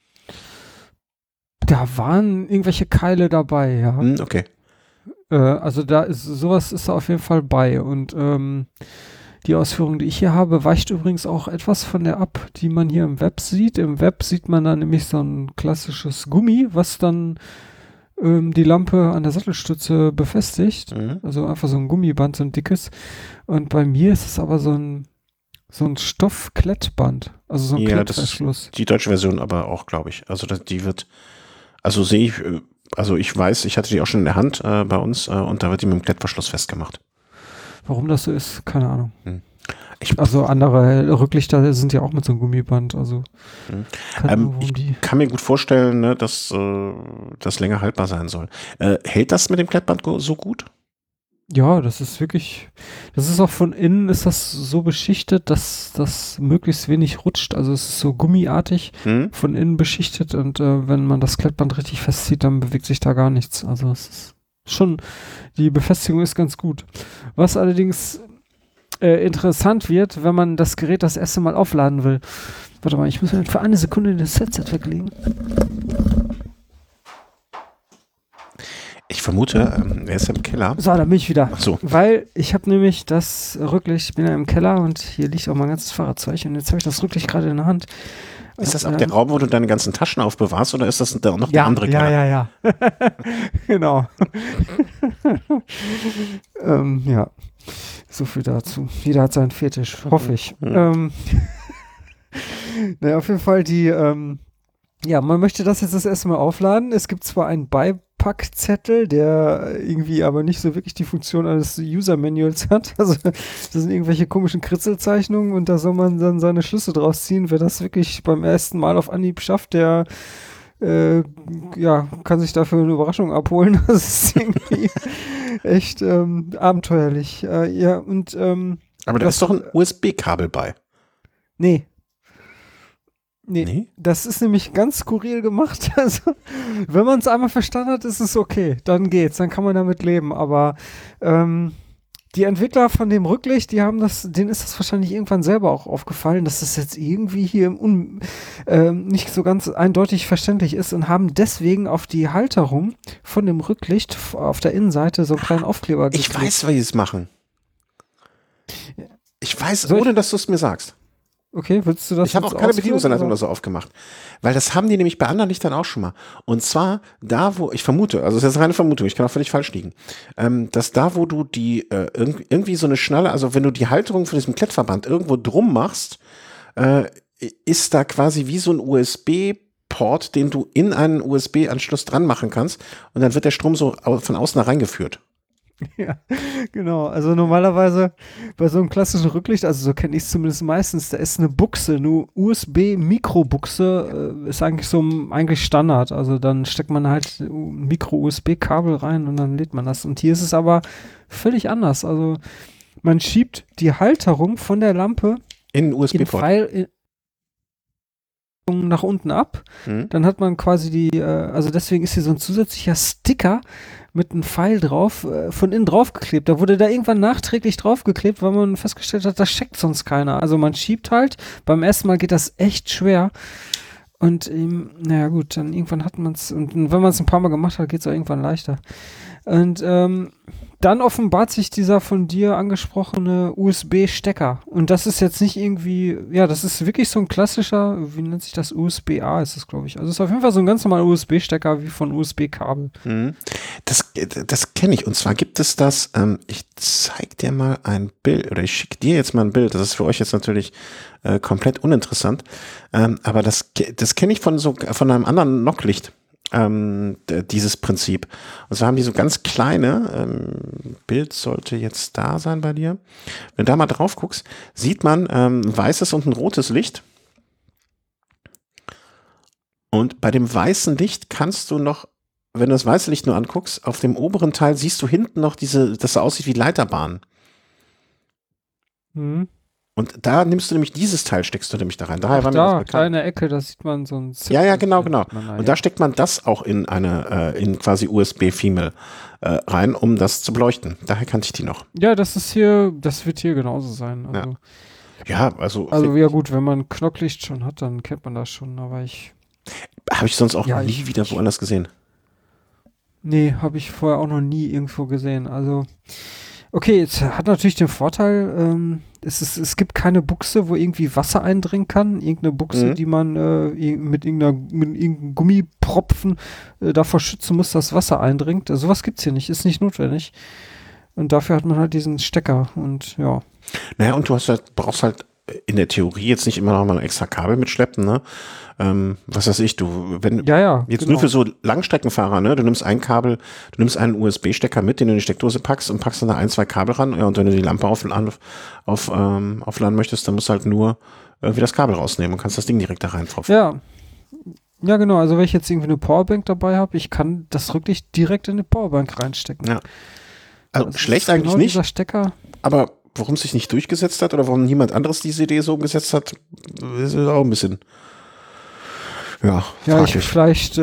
Da waren irgendwelche Keile dabei, ja. Okay. Also sowas ist da auf jeden Fall bei und die Ausführung, die ich hier habe, weicht übrigens auch etwas von der ab, die man hier im Web sieht. Im Web sieht man dann nämlich so ein klassisches Gummi, was dann die Lampe an der Sattelstütze befestigt. Also einfach so ein Gummiband, so ein dickes. Und bei mir ist es aber so ein Stoffklettband, also so ein Klettverschluss. Das ist die deutsche Version aber auch, glaube ich. Also die wird, also sehe ich, also ich weiß, ich hatte die auch schon in der Hand bei uns und da wird die mit dem Klettverschluss festgemacht. Warum das so ist, keine Ahnung. Also andere Rücklichter sind ja auch mit so einem Gummiband, also ich kann mir gut vorstellen, ne, dass das länger haltbar sein soll. Hält das mit dem Klettband so gut? Ja, das ist auch von innen ist das so beschichtet, dass das möglichst wenig rutscht. Also es ist so gummiartig von innen beschichtet und wenn man das Klettband richtig festzieht, dann bewegt sich da gar nichts. Also es ist schon, die Befestigung ist ganz gut. Was allerdings interessant wird, wenn man das Gerät das erste Mal aufladen will. Warte mal, ich muss mir für eine Sekunde das Headset weglegen. Ich vermute, er ist im Keller. So, da bin ich wieder. Ach so. Weil ich habe nämlich das Rücklicht, ich bin ja im Keller und hier liegt auch mein ganzes Fahrradzeug und jetzt habe ich das Rücklicht gerade in der Hand. Ist das auch der Raum, wo du deine ganzen Taschen aufbewahrst oder ist das da noch der andere Keller? Ja. Genau. Ja. So viel dazu. Jeder hat seinen Fetisch, hoffe ich. Naja, auf jeden Fall man möchte das jetzt das erste Mal aufladen. Es gibt zwar einen Beipackzettel, der irgendwie aber nicht so wirklich die Funktion eines User-Manuals hat. Also das sind irgendwelche komischen Kritzelzeichnungen und da soll man dann seine Schlüsse draus ziehen. Wer das wirklich beim ersten Mal auf Anhieb schafft, der kann sich dafür eine Überraschung abholen. Das ist irgendwie echt abenteuerlich. Aber da ist doch ein USB-Kabel bei. Nee, das ist nämlich ganz skurril gemacht. Also, wenn man es einmal verstanden hat, ist es okay. Dann geht's, dann kann man damit leben. Aber die Entwickler von dem Rücklicht, denen ist das wahrscheinlich irgendwann selber auch aufgefallen, dass das jetzt irgendwie hier nicht so ganz eindeutig verständlich ist und haben deswegen auf die Halterung von dem Rücklicht auf der Innenseite so einen kleinen Aufkleber geklebt. Ich weiß, wie sie es machen. Ich weiß, ohne dass du es mir sagst. Okay, willst du das? Ich habe auch keine Bedienungsanleitung oder so aufgemacht. Weil das haben die nämlich bei anderen Lichtern auch schon mal. Und zwar da, wo, ich vermute, also das ist jetzt reine Vermutung, ich kann auch völlig falsch liegen, dass da, wo du die irgendwie so eine Schnalle, also wenn du die Halterung von diesem Klettverband irgendwo drum machst, ist da quasi wie so ein USB-Port, den du in einen USB-Anschluss dran machen kannst und dann wird der Strom so von außen da reingeführt. Ja, genau. Also normalerweise bei so einem klassischen Rücklicht, also so kenne ich es zumindest meistens, da ist eine Buchse, eine USB-Mikrobuchse, ist eigentlich eigentlich Standard. Also dann steckt man halt ein Micro-USB-Kabel rein und dann lädt man das. Und hier ist es aber völlig anders. Also man schiebt die Halterung von der Lampe In in USB-Port. Pfeil nach unten ab. Mhm. Dann hat man quasi also deswegen ist hier so ein zusätzlicher Sticker mit einem Pfeil drauf, von innen draufgeklebt. Da wurde da irgendwann nachträglich draufgeklebt, weil man festgestellt hat, das checkt sonst keiner. Also man schiebt halt, beim ersten Mal geht das echt schwer. Und naja gut, dann irgendwann hat man es, und wenn man es ein paar Mal gemacht hat, geht es auch irgendwann leichter. Und dann offenbart sich dieser von dir angesprochene USB-Stecker. Und das ist jetzt nicht irgendwie, ja, das ist wirklich so ein klassischer, wie nennt sich das? USB-A ist das, glaube ich. Also es ist auf jeden Fall so ein ganz normaler USB-Stecker wie von USB-Kabel. Mhm. Das kenne ich. Und zwar gibt es das, ich zeig dir mal ein Bild, oder ich schicke dir jetzt mal ein Bild. Das ist für euch jetzt natürlich komplett uninteressant. Aber das kenne ich von einem anderen Knocklicht. Dieses Prinzip. Und zwar haben die so ganz kleine, Bild sollte jetzt da sein bei dir. Wenn du da mal drauf guckst, sieht man ein weißes und ein rotes Licht. Und bei dem weißen Licht kannst du noch, wenn du das weiße Licht nur anguckst, auf dem oberen Teil siehst du hinten noch das so aussieht wie Leiterbahn. Mhm. Und da nimmst du nämlich dieses Teil, steckst du nämlich da rein. Daher Ach, war mir das da, bekannt. kleine Ecke, da sieht man so ein Ja, genau. Miteinander, Und da steckt man das auch in in quasi USB-Female rein, um das zu beleuchten. Daher kannte ich die noch. ja, das wird hier genauso sein. Also, Ja, also ja gut, wenn man Knocklicht schon hat, dann kennt man das schon, aber habe ich sonst auch Ja, nie wieder woanders gesehen. nee, habe ich vorher auch noch nie irgendwo gesehen. Also, okay, es hat natürlich den Vorteil, es gibt keine Buchse, wo irgendwie Wasser eindringen kann. Irgendeine Buchse, die man mit irgendeinem Gummipropfen davor schützen muss, dass Wasser eindringt. Also, sowas gibt's hier nicht, ist nicht notwendig. Und dafür hat man halt diesen Stecker und ja. Naja, und brauchst halt in der Theorie jetzt nicht immer noch mal ein extra Kabel mitschleppen, ne? Was weiß ich, Ja, jetzt genau. nur für so Langstreckenfahrer, ne? Du nimmst ein Kabel, du nimmst einen USB-Stecker mit, den du in die Steckdose packst und packst dann da 1, 2 Kabel ran. Ja, und wenn du die Lampe aufladen möchtest, dann musst du halt nur irgendwie das Kabel rausnehmen und kannst das Ding direkt da rein tropfen. Ja, genau. Also wenn ich jetzt irgendwie eine Powerbank dabei habe, ich kann das Rücklicht direkt in eine Powerbank reinstecken. Ja. Also Das schlecht ist eigentlich genau nicht, dieser Stecker. aber warum es sich nicht durchgesetzt hat oder warum niemand anderes diese Idee so umgesetzt hat, ist auch ein bisschen, ja, Ja, fraglich. vielleicht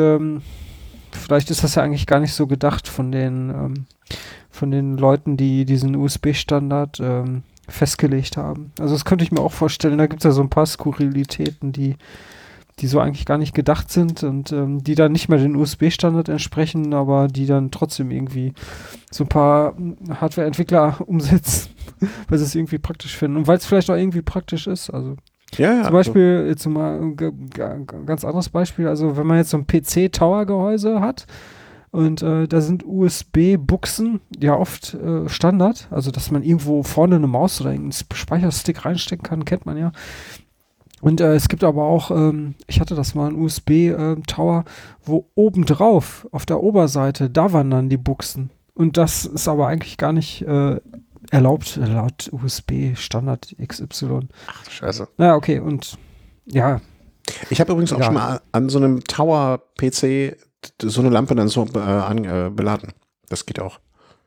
ist das ja eigentlich gar nicht so gedacht von den Leuten, die diesen USB-Standard festgelegt haben. Also das könnte ich mir auch vorstellen. Da gibt es ja so ein paar Skurrilitäten, die so eigentlich gar nicht gedacht sind und die dann nicht mehr den USB-Standard entsprechen, aber die dann trotzdem irgendwie so ein paar Hardware-Entwickler umsetzen, weil sie es irgendwie praktisch finden und weil es vielleicht auch irgendwie praktisch ist. Also Ja, zum Beispiel, jetzt mal ein ganz anderes Beispiel, also wenn man jetzt so ein PC-Tower-Gehäuse hat und da sind USB-Buchsen ja oft Standard, also dass man irgendwo vorne eine Maus oder einen Speicherstick reinstecken kann, kennt man ja. Und es gibt aber auch, ich hatte das mal, einen USB-Tower, wo obendrauf auf der Oberseite, da wandern die Buchsen. Und das ist aber eigentlich gar nicht erlaubt laut USB-Standard XY. Ach, scheiße. Naja, okay, und ja. Ich habe übrigens auch schon mal an so einem Tower-PC so eine Lampe dann so beladen. Das geht auch.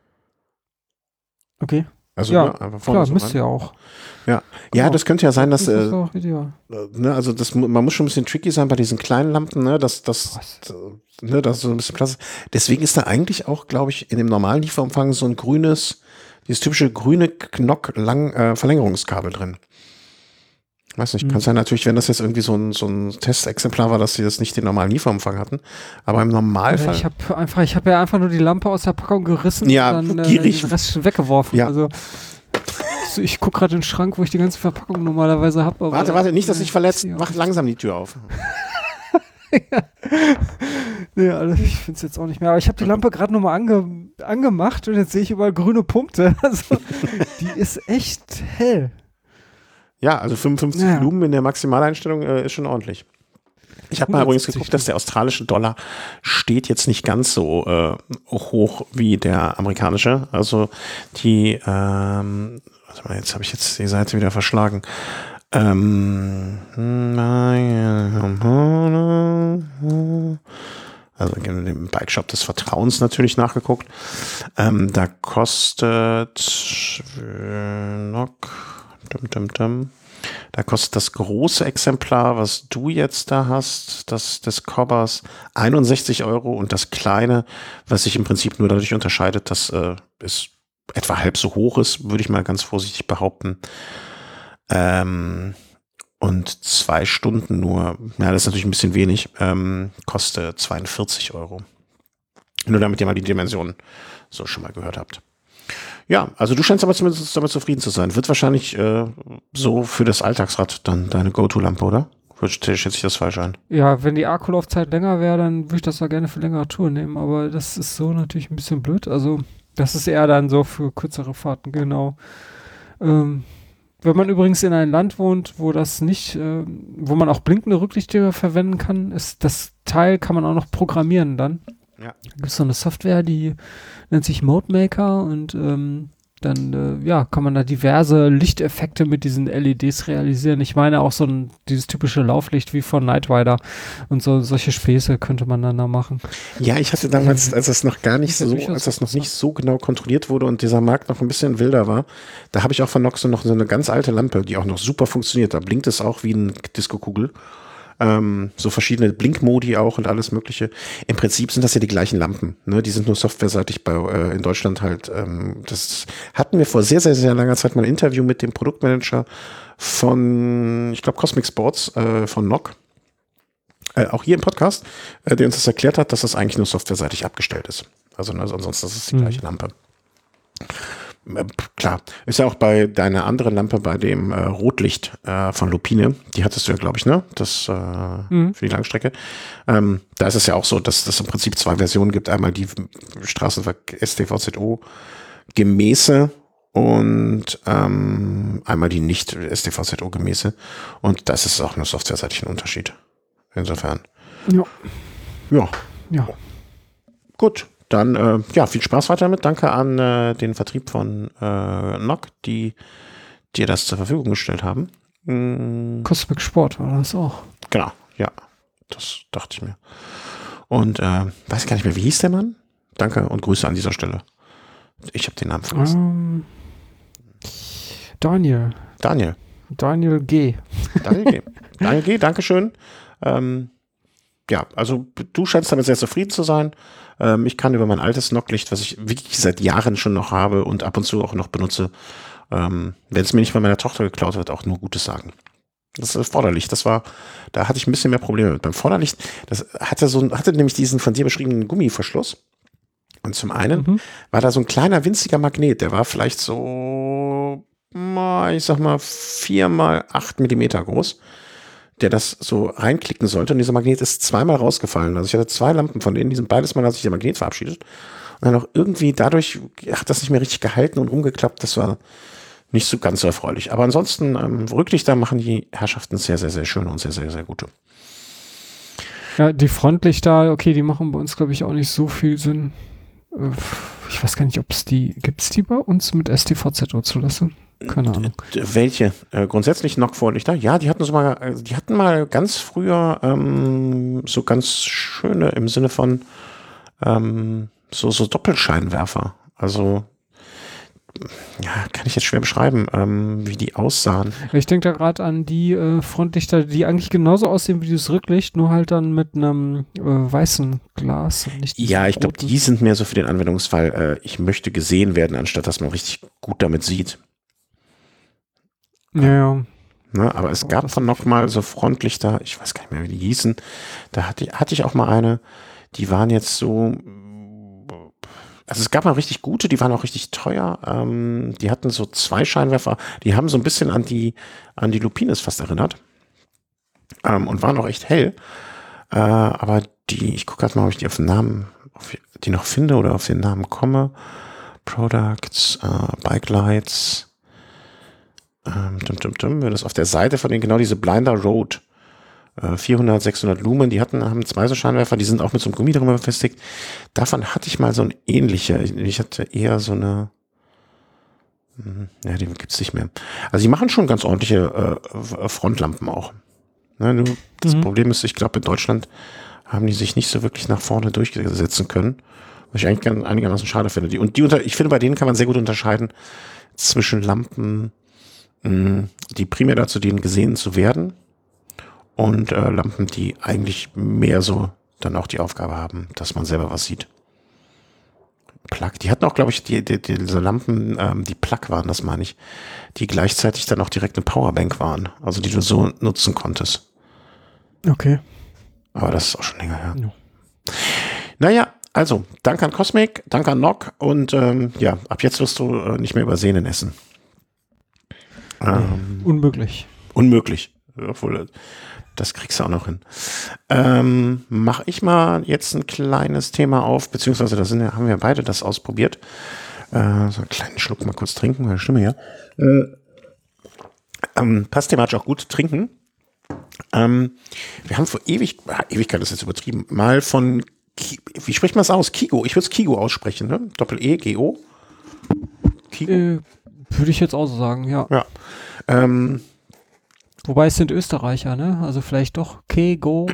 Okay. Also Ja, ne, einfach vorne klar, so müsste rein. ja auch. Ja, Genau. das könnte ja sein, dass Das ist auch ideal. ne, also man muss schon ein bisschen tricky sein bei diesen kleinen Lampen, ne, dass das so ein bisschen Platz ist. Deswegen ist da eigentlich auch, glaube ich, in dem normalen Lieferumfang so ein dieses typische grüne Verlängerungskabel drin. Weiß nicht, kann sein natürlich, wenn das jetzt irgendwie so ein Testexemplar war, dass sie das nicht den normalen Lieferumfang hatten. Aber im Normalfall. Ich habe ja einfach nur die Lampe aus der Packung gerissen Ja, und dann gierig. den Rest weggeworfen. Ja. Also ich gucke gerade in den Schrank, wo ich die ganze Verpackung normalerweise habe. Warte, nicht, dass dich verletzt. Mach langsam die Tür auf. Nee, also ich finde es jetzt auch nicht mehr. Aber ich habe die Lampe gerade nochmal angemacht und jetzt sehe ich überall grüne Punkte. Also die ist echt hell. Ja, also 55 Lumen in der Maximaleinstellung ist schon ordentlich. Ich habe mal übrigens geguckt, dass der australische Dollar steht jetzt nicht ganz so hoch wie der amerikanische. Also die, warte mal, jetzt habe ich die Seite wieder verschlagen. Also im Bike Shop des Vertrauens natürlich nachgeguckt. Da kostet da kostet das große Exemplar, was du jetzt da hast, des Cobbers, 61 € und das kleine, was sich im Prinzip nur dadurch unterscheidet, dass es etwa halb so hoch ist, würde ich mal ganz vorsichtig behaupten. Und 2 Stunden nur, ja, das ist natürlich ein bisschen wenig, kostet 42 €. Nur damit ihr mal die Dimensionen so schon mal gehört habt. Ja, also du scheinst aber zumindest damit zufrieden zu sein. Wird wahrscheinlich so für das Alltagsrad dann deine Go-To-Lampe, oder? Schätze ich das falsch ein? Ja, wenn die Akkulaufzeit länger wäre, dann würde ich das ja gerne für längere Touren nehmen, aber das ist so natürlich ein bisschen blöd. Also das ist eher dann so für kürzere Fahrten, genau. Wenn man übrigens in einem Land wohnt, wo das nicht, wo man auch blinkende Rücklichter verwenden kann, ist das Teil kann man auch noch programmieren dann. Ja. Da gibt es so eine Software, die nennt sich Mode Maker und dann kann man da diverse Lichteffekte mit diesen LEDs realisieren. Ich meine auch dieses typische Lauflicht wie von Knight Rider und solche Späße könnte man dann da machen. Ja, ich hatte damals, als das noch nicht so genau kontrolliert wurde und dieser Markt noch ein bisschen wilder war, da habe ich auch von Noxo noch so eine ganz alte Lampe, die auch noch super funktioniert. Da blinkt es auch wie eine Disco-Kugel. So verschiedene Blinkmodi auch und alles mögliche. Im Prinzip sind das ja die gleichen Lampen, ne? Die sind nur softwareseitig in Deutschland halt. Das hatten wir vor sehr, sehr, sehr langer Zeit mal ein Interview mit dem Produktmanager von, ich glaube, Cosmic Sports von NOC. Auch hier im Podcast, der uns das erklärt hat, dass das eigentlich nur softwareseitig abgestellt ist. Also ansonsten ist es die gleiche Lampe. Klar, ist ja auch bei deiner anderen Lampe, bei dem Rotlicht von Lupine, die hattest du ja, glaube ich, ne? Das für die Langstrecke. Da ist es ja auch so, dass es im Prinzip 2 Versionen gibt. Einmal die Straßenverkehr STVZO gemäße und einmal die nicht STVZO gemäße. Und das ist auch nur softwareseitig ein Unterschied. Insofern. Ja. Gut. Dann, viel Spaß weiter damit. Danke an den Vertrieb von NOC, die dir das zur Verfügung gestellt haben. Cosmic Sport war das auch. Genau, ja. Das dachte ich mir. Und weiß gar nicht mehr, wie hieß der Mann? Danke und Grüße an dieser Stelle. Ich habe den Namen vergessen. Daniel G. Daniel G, Dankeschön. Ja, also du scheinst damit sehr zufrieden zu sein. Ich kann über mein altes NOC-Licht, was ich wirklich seit Jahren schon noch habe und ab und zu auch noch benutze, wenn es mir nicht von meiner Tochter geklaut wird, auch nur Gutes sagen. Das Vorderlicht, da hatte ich ein bisschen mehr Probleme mit. Beim Vorderlicht, das hatte nämlich diesen von dir beschriebenen Gummiverschluss. Und zum einen war da so ein kleiner winziger Magnet, der war vielleicht so, ich sag mal, 4x8 Millimeter groß, der das so reinklicken sollte. Und dieser Magnet ist 2-mal rausgefallen. Also ich hatte 2 Lampen von denen, die sind beides Mal hat sich der Magnet verabschiedet. Und dann auch irgendwie dadurch hat das nicht mehr richtig gehalten und rumgeklappt. Das war nicht so ganz so erfreulich. Aber ansonsten, Rücklichter machen die Herrschaften sehr, sehr, sehr schön und sehr, sehr, sehr gute. Ja, die Frontlichter, okay, die machen bei uns, glaube ich, auch nicht so viel Sinn. Ich weiß gar nicht, gibt's die bei uns mit STVZO zulassen? Keine Ahnung. Welche? Grundsätzlich NOC-Vorlichter? Ja, die hatten mal ganz früher so ganz schöne im Sinne von so Doppelscheinwerfer. Also ja, kann ich jetzt schwer beschreiben, wie die aussahen. Ich denke da gerade an die Frontlichter, die eigentlich genauso aussehen wie dieses Rücklicht, nur halt dann mit einem weißen Glas. Und nicht ja, ich glaube, die sind mehr so für den Anwendungsfall. Ich möchte gesehen werden, anstatt dass man richtig gut damit sieht. Ja. Ne, aber es gab von noch mal so Frontlichter, ich weiß gar nicht mehr, wie die hießen. Da hatte ich auch mal eine, die waren jetzt so, also es gab mal richtig gute, die waren auch richtig teuer. Die hatten so 2 Scheinwerfer, die haben so ein bisschen an die Lupines fast erinnert. Und waren auch echt hell. Aber ich gucke gerade mal, ob ich die auf den Namen, die noch finde oder auf den Namen komme. Products, Bike Lights. Wenn das auf der Seite von denen, genau diese Blinder Road 400, 600 Lumen, haben 2 so Scheinwerfer, die sind auch mit so einem Gummi drüber befestigt. Davon hatte ich mal so ein ähnlicher. Ich hatte eher so eine, ja, die gibt's nicht mehr. Also die machen schon ganz ordentliche Frontlampen auch. Ne, das Problem ist, ich glaube, in Deutschland haben die sich nicht so wirklich nach vorne durchsetzen können. Was ich eigentlich einigermaßen schade finde. Ich finde, bei denen kann man sehr gut unterscheiden zwischen Lampen, die primär dazu dienen, gesehen zu werden, und Lampen, die eigentlich mehr so dann auch die Aufgabe haben, dass man selber was sieht. Plug, die hatten auch, glaube ich, diese Lampen, die Plug waren, das meine ich, die gleichzeitig dann auch direkt eine Powerbank waren, also die du so nutzen konntest. Okay. Aber das ist auch schon länger her. Ja. Naja, also, danke an Cosmic, danke an Nock und ja, ab jetzt wirst du nicht mehr über Sehnen essen. Unmöglich. Unmöglich. Obwohl, das kriegst du auch noch hin. Mach ich mal jetzt ein kleines Thema auf, beziehungsweise haben wir beide das ausprobiert. So einen kleinen Schluck mal kurz trinken, meine Stimme hier. Passt thematisch auch gut, trinken. Wir haben vor Ewigkeit ist jetzt übertrieben, mal von, wie spricht man es aus? Kigo. Ich würde es Kigo aussprechen, ne? Doppel-E, G-O. Kigo. Würde ich jetzt auch so sagen, ja. Ja. Wobei es sind Österreicher, ne? Also vielleicht doch Kego.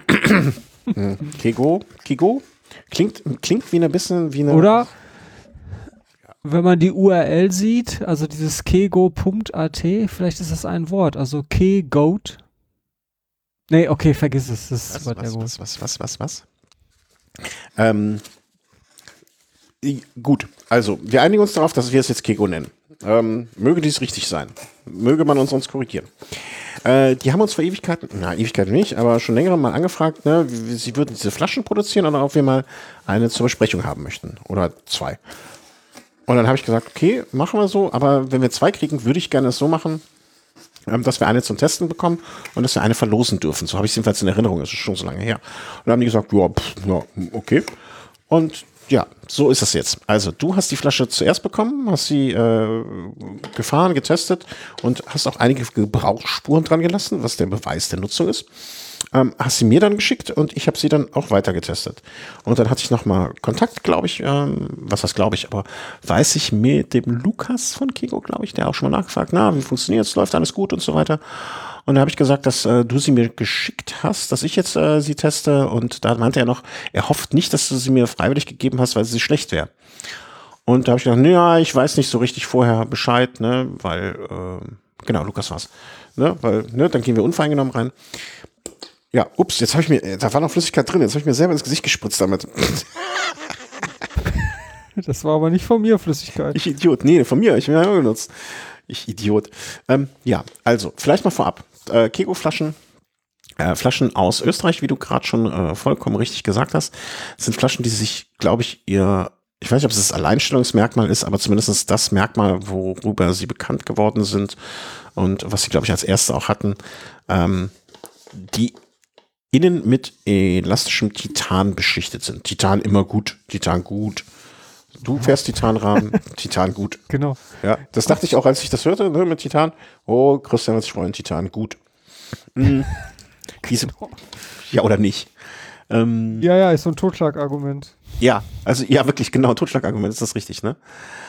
Kigo. Klingt wie ein bisschen wie eine. Oder wenn man die URL sieht, also dieses kego.at, vielleicht ist das ein Wort, also Kegoat. Nee, okay, vergiss es. Das ist Was? Gut, also wir einigen uns darauf, dass wir es jetzt Kego nennen. Möge dies richtig sein. Möge man uns sonst korrigieren. Die haben uns vor Ewigkeiten nicht, aber schon länger mal angefragt, ne, sie würden diese Flaschen produzieren oder ob wir mal eine zur Besprechung haben möchten. Oder 2. Und dann habe ich gesagt, okay, machen wir so, aber wenn wir 2 kriegen, würde ich gerne es so machen, dass wir eine zum Testen bekommen und dass wir eine verlosen dürfen. So habe ich es jedenfalls in Erinnerung, das ist schon so lange her. Und dann haben die gesagt, ja, okay. Und ja, so ist es jetzt. Also du hast die Flasche zuerst bekommen, hast sie gefahren, getestet und hast auch einige Gebrauchsspuren dran gelassen, was der Beweis der Nutzung ist. Hast sie mir dann geschickt und ich habe sie dann auch weiter getestet. Und dann hatte ich nochmal Kontakt, glaube ich, weiß ich, mit dem Lukas von Kego, glaube ich, der auch schon mal nachgefragt, wie funktioniert es, läuft alles gut und so weiter. Und da habe ich gesagt, dass du sie mir geschickt hast, dass ich jetzt sie teste. Und da meinte er noch, er hofft nicht, dass du sie mir freiwillig gegeben hast, weil sie schlecht wäre. Und da habe ich gedacht, naja, ich weiß nicht so richtig vorher Bescheid, ne, weil, genau, Lukas war's. Ne, weil, ne, dann gehen wir unvoreingenommen rein. Ja, ups, jetzt habe ich mir, da war noch Flüssigkeit drin, jetzt habe ich mir selber ins Gesicht gespritzt damit. Das war aber nicht von mir, Flüssigkeit. Ich Idiot, nee, von mir, ich habe ja benutzt. Ich Idiot. Ja, also, vielleicht mal vorab. Kego-Flaschen, Flaschen aus Österreich, wie du gerade schon vollkommen richtig gesagt hast, sind Flaschen, die sich, glaube ich, ich weiß nicht, ob es das Alleinstellungsmerkmal ist, aber zumindest das Merkmal, worüber sie bekannt geworden sind und was sie, glaube ich, als erste auch hatten, die innen mit elastischem Titan beschichtet sind. Titan immer gut, Titan gut. Du fährst Titanrahmen, Titan gut. Genau. Ja, das dachte ich auch, als ich das hörte, ne, mit Titan. Oh, Christian wird sich freuen, Titan gut. Ja, oder nicht? Ja, ist so ein Totschlagargument. Ja, also, ja, wirklich, genau, Totschlagargument, ist das richtig, ne?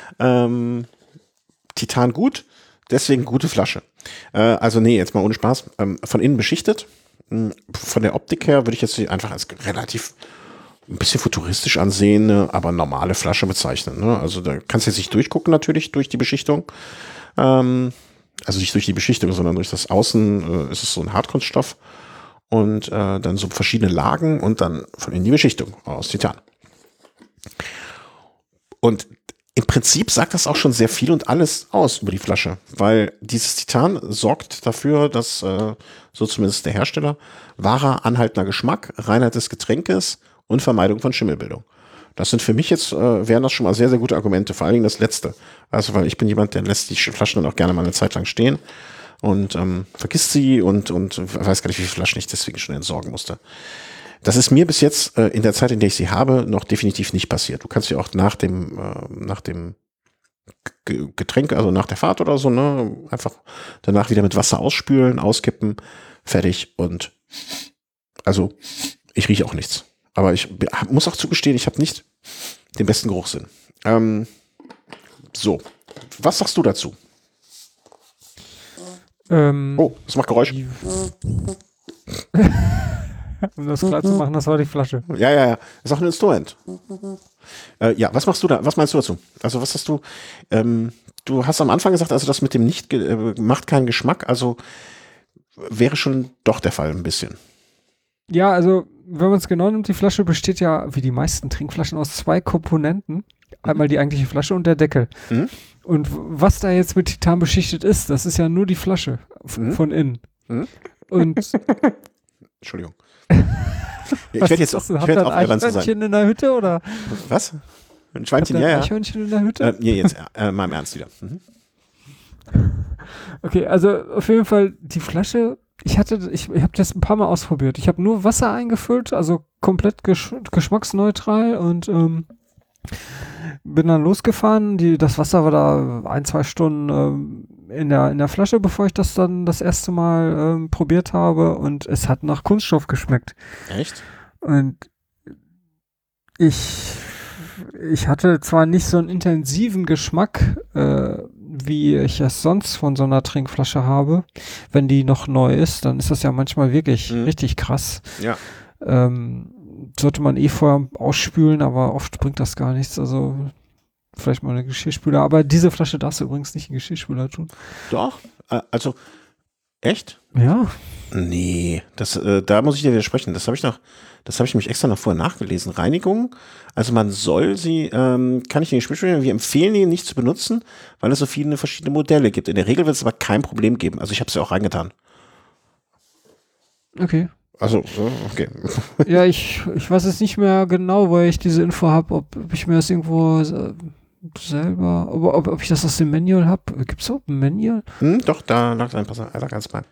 Titan gut, deswegen gute Flasche. Also, nee, jetzt mal ohne Spaß. Von innen beschichtet. Von der Optik her würde ich jetzt einfach als relativ ein bisschen futuristisch ansehen, ne, aber normale Flasche bezeichnen. Ne? Also da kannst du jetzt nicht durchgucken natürlich durch die Beschichtung. Also nicht durch die Beschichtung, sondern durch das Außen ist es so ein Hartkunststoff und dann so verschiedene Lagen und dann von innen die Beschichtung aus Titan. Und im Prinzip sagt das auch schon sehr viel und alles aus über die Flasche, weil dieses Titan sorgt dafür, dass, so zumindest der Hersteller, wahrer anhaltender Geschmack, Reinheit des Getränkes und Vermeidung von Schimmelbildung. Das sind für mich jetzt, wären das schon mal sehr, sehr gute Argumente, vor allen Dingen das Letzte. Also, weil ich bin jemand, der lässt die Flaschen dann auch gerne mal eine Zeit lang stehen und vergisst sie und weiß gar nicht, wie viele Flaschen ich deswegen schon entsorgen musste. Das ist mir bis jetzt in der Zeit, in der ich sie habe, noch definitiv nicht passiert. Du kannst sie auch nach dem Getränk, also nach der Fahrt oder so, ne, einfach danach wieder mit Wasser ausspülen, auskippen, fertig und Also ich rieche auch nichts. Aber ich muss auch zugestehen, ich habe nicht den besten Geruchssinn. So, was sagst du dazu? Oh, das macht Geräusch. Um das klar zu machen, das war die Flasche. Ja. Das ist auch ein Instrument. Ja, was machst du da? Was meinst du dazu? Also was hast du? Du hast am Anfang gesagt, also das mit dem nicht macht keinen Geschmack. Also wäre schon doch der Fall ein bisschen. Ja, also wenn man es genau nimmt, die Flasche besteht ja, wie die meisten Trinkflaschen, aus 2 Komponenten. Einmal die eigentliche Flasche und der Deckel. Mhm. Und was da jetzt mit Titan beschichtet ist, das ist ja nur die Flasche von innen. Mhm. Und Entschuldigung. Ich werde jetzt habt ihr ein Eichhörnchen in der Hütte oder? Was? Ein Schweinchen, ja. Ein Eichhörnchen in der Hütte? Nee, jetzt mal im Ernst wieder. Mhm. Okay, also auf jeden Fall die Flasche. Ich habe das ein paar Mal ausprobiert. Ich habe nur Wasser eingefüllt, also komplett geschmacksneutral und bin dann losgefahren. Das Wasser war da 1-2 Stunden in der Flasche, bevor ich das dann das erste Mal probiert habe, und es hat nach Kunststoff geschmeckt. Echt? Und ich hatte zwar nicht so einen intensiven Geschmack, wie ich es sonst von so einer Trinkflasche habe. Wenn die noch neu ist, dann ist das ja manchmal wirklich richtig krass. Ja. Sollte man vorher ausspülen, aber oft bringt das gar nichts. Also vielleicht mal eine Geschirrspüler. Aber diese Flasche darfst du übrigens nicht in Geschirrspüler tun. Doch, also echt? Ja. Nee, da muss ich dir widersprechen. Das habe ich nämlich extra noch vorher nachgelesen. Reinigung, also man soll sie, kann ich nicht besprechen, wir empfehlen die nicht zu benutzen, weil es so viele verschiedene Modelle gibt. In der Regel wird es aber kein Problem geben. Also ich habe es ja auch reingetan. Okay. Also, okay. Ja, ich weiß jetzt nicht mehr genau, weil ich diese Info habe, ob ich mir das irgendwo selber, ob ich das aus dem Manual habe. Gibt es auch ein Manual? Doch, da lag ein Passer, er lag ganz bei.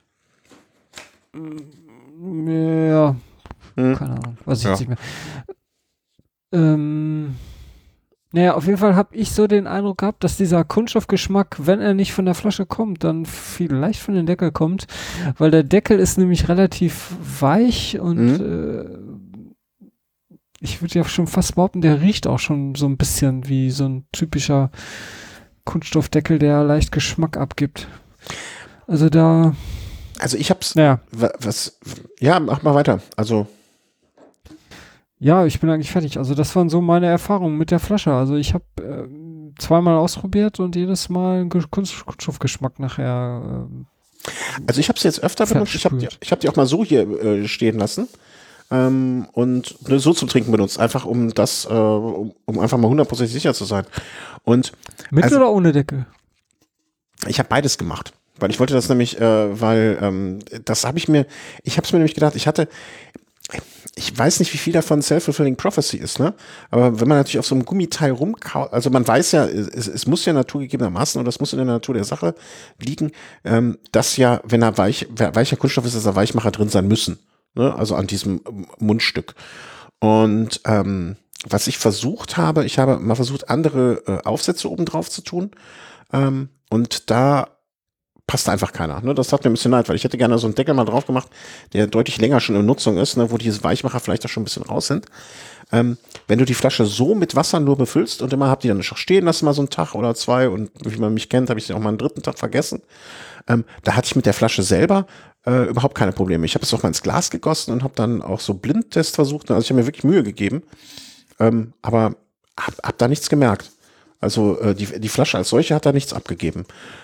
Ja. Keine Ahnung, weiß ich jetzt nicht mehr. Naja, auf jeden Fall habe ich so den Eindruck gehabt, dass dieser Kunststoffgeschmack, wenn er nicht von der Flasche kommt, dann vielleicht von dem Deckel kommt, weil der Deckel ist nämlich relativ weich und ich würde ja schon fast behaupten, der riecht auch schon so ein bisschen wie so ein typischer Kunststoffdeckel, der leicht Geschmack abgibt. Also ich hab's, ja. Mach mal weiter, also ja, ich bin eigentlich fertig. Also das waren so meine Erfahrungen mit der Flasche. Also ich habe 2-mal ausprobiert und jedes Mal einen Kunststoffgeschmack nachher. Also ich habe es jetzt öfter benutzt. Ich hab die auch mal so hier stehen lassen und so zum Trinken benutzt, einfach um das, um einfach mal 100% sicher zu sein. Und mit oder ohne Deckel? Ich habe beides gemacht, weil ich wollte das nämlich, weil das habe ich habe es mir nämlich gedacht, ich weiß nicht, wie viel davon Self-Fulfilling Prophecy ist, ne? Aber wenn man natürlich auf so einem Gummiteil rumkaut, also man weiß ja, es muss ja naturgegebenermaßen, oder es muss in der Natur der Sache liegen, dass ja, wenn er weicher Kunststoff ist, dass da Weichmacher drin sein müssen, ne? Also an diesem Mundstück. Und was ich versucht habe, ich habe mal versucht, andere Aufsätze oben drauf zu tun, und da passt einfach keiner. Ne? Das tat mir ein bisschen leid, weil ich hätte gerne so einen Deckel mal drauf gemacht, der deutlich länger schon in Nutzung ist, ne? Wo diese Weichmacher vielleicht auch schon ein bisschen raus sind. Wenn du die Flasche so mit Wasser nur befüllst und immer habt die dann schon stehen lassen, mal so einen Tag oder 2, und wie man mich kennt, habe ich sie auch mal einen 3. Tag vergessen. Da hatte ich mit der Flasche selber überhaupt keine Probleme. Ich habe es auch mal ins Glas gegossen und habe dann auch so Blindtest versucht. Also ich habe mir wirklich Mühe gegeben, aber hab da nichts gemerkt. Also die Flasche als solche hat da nichts abgegeben.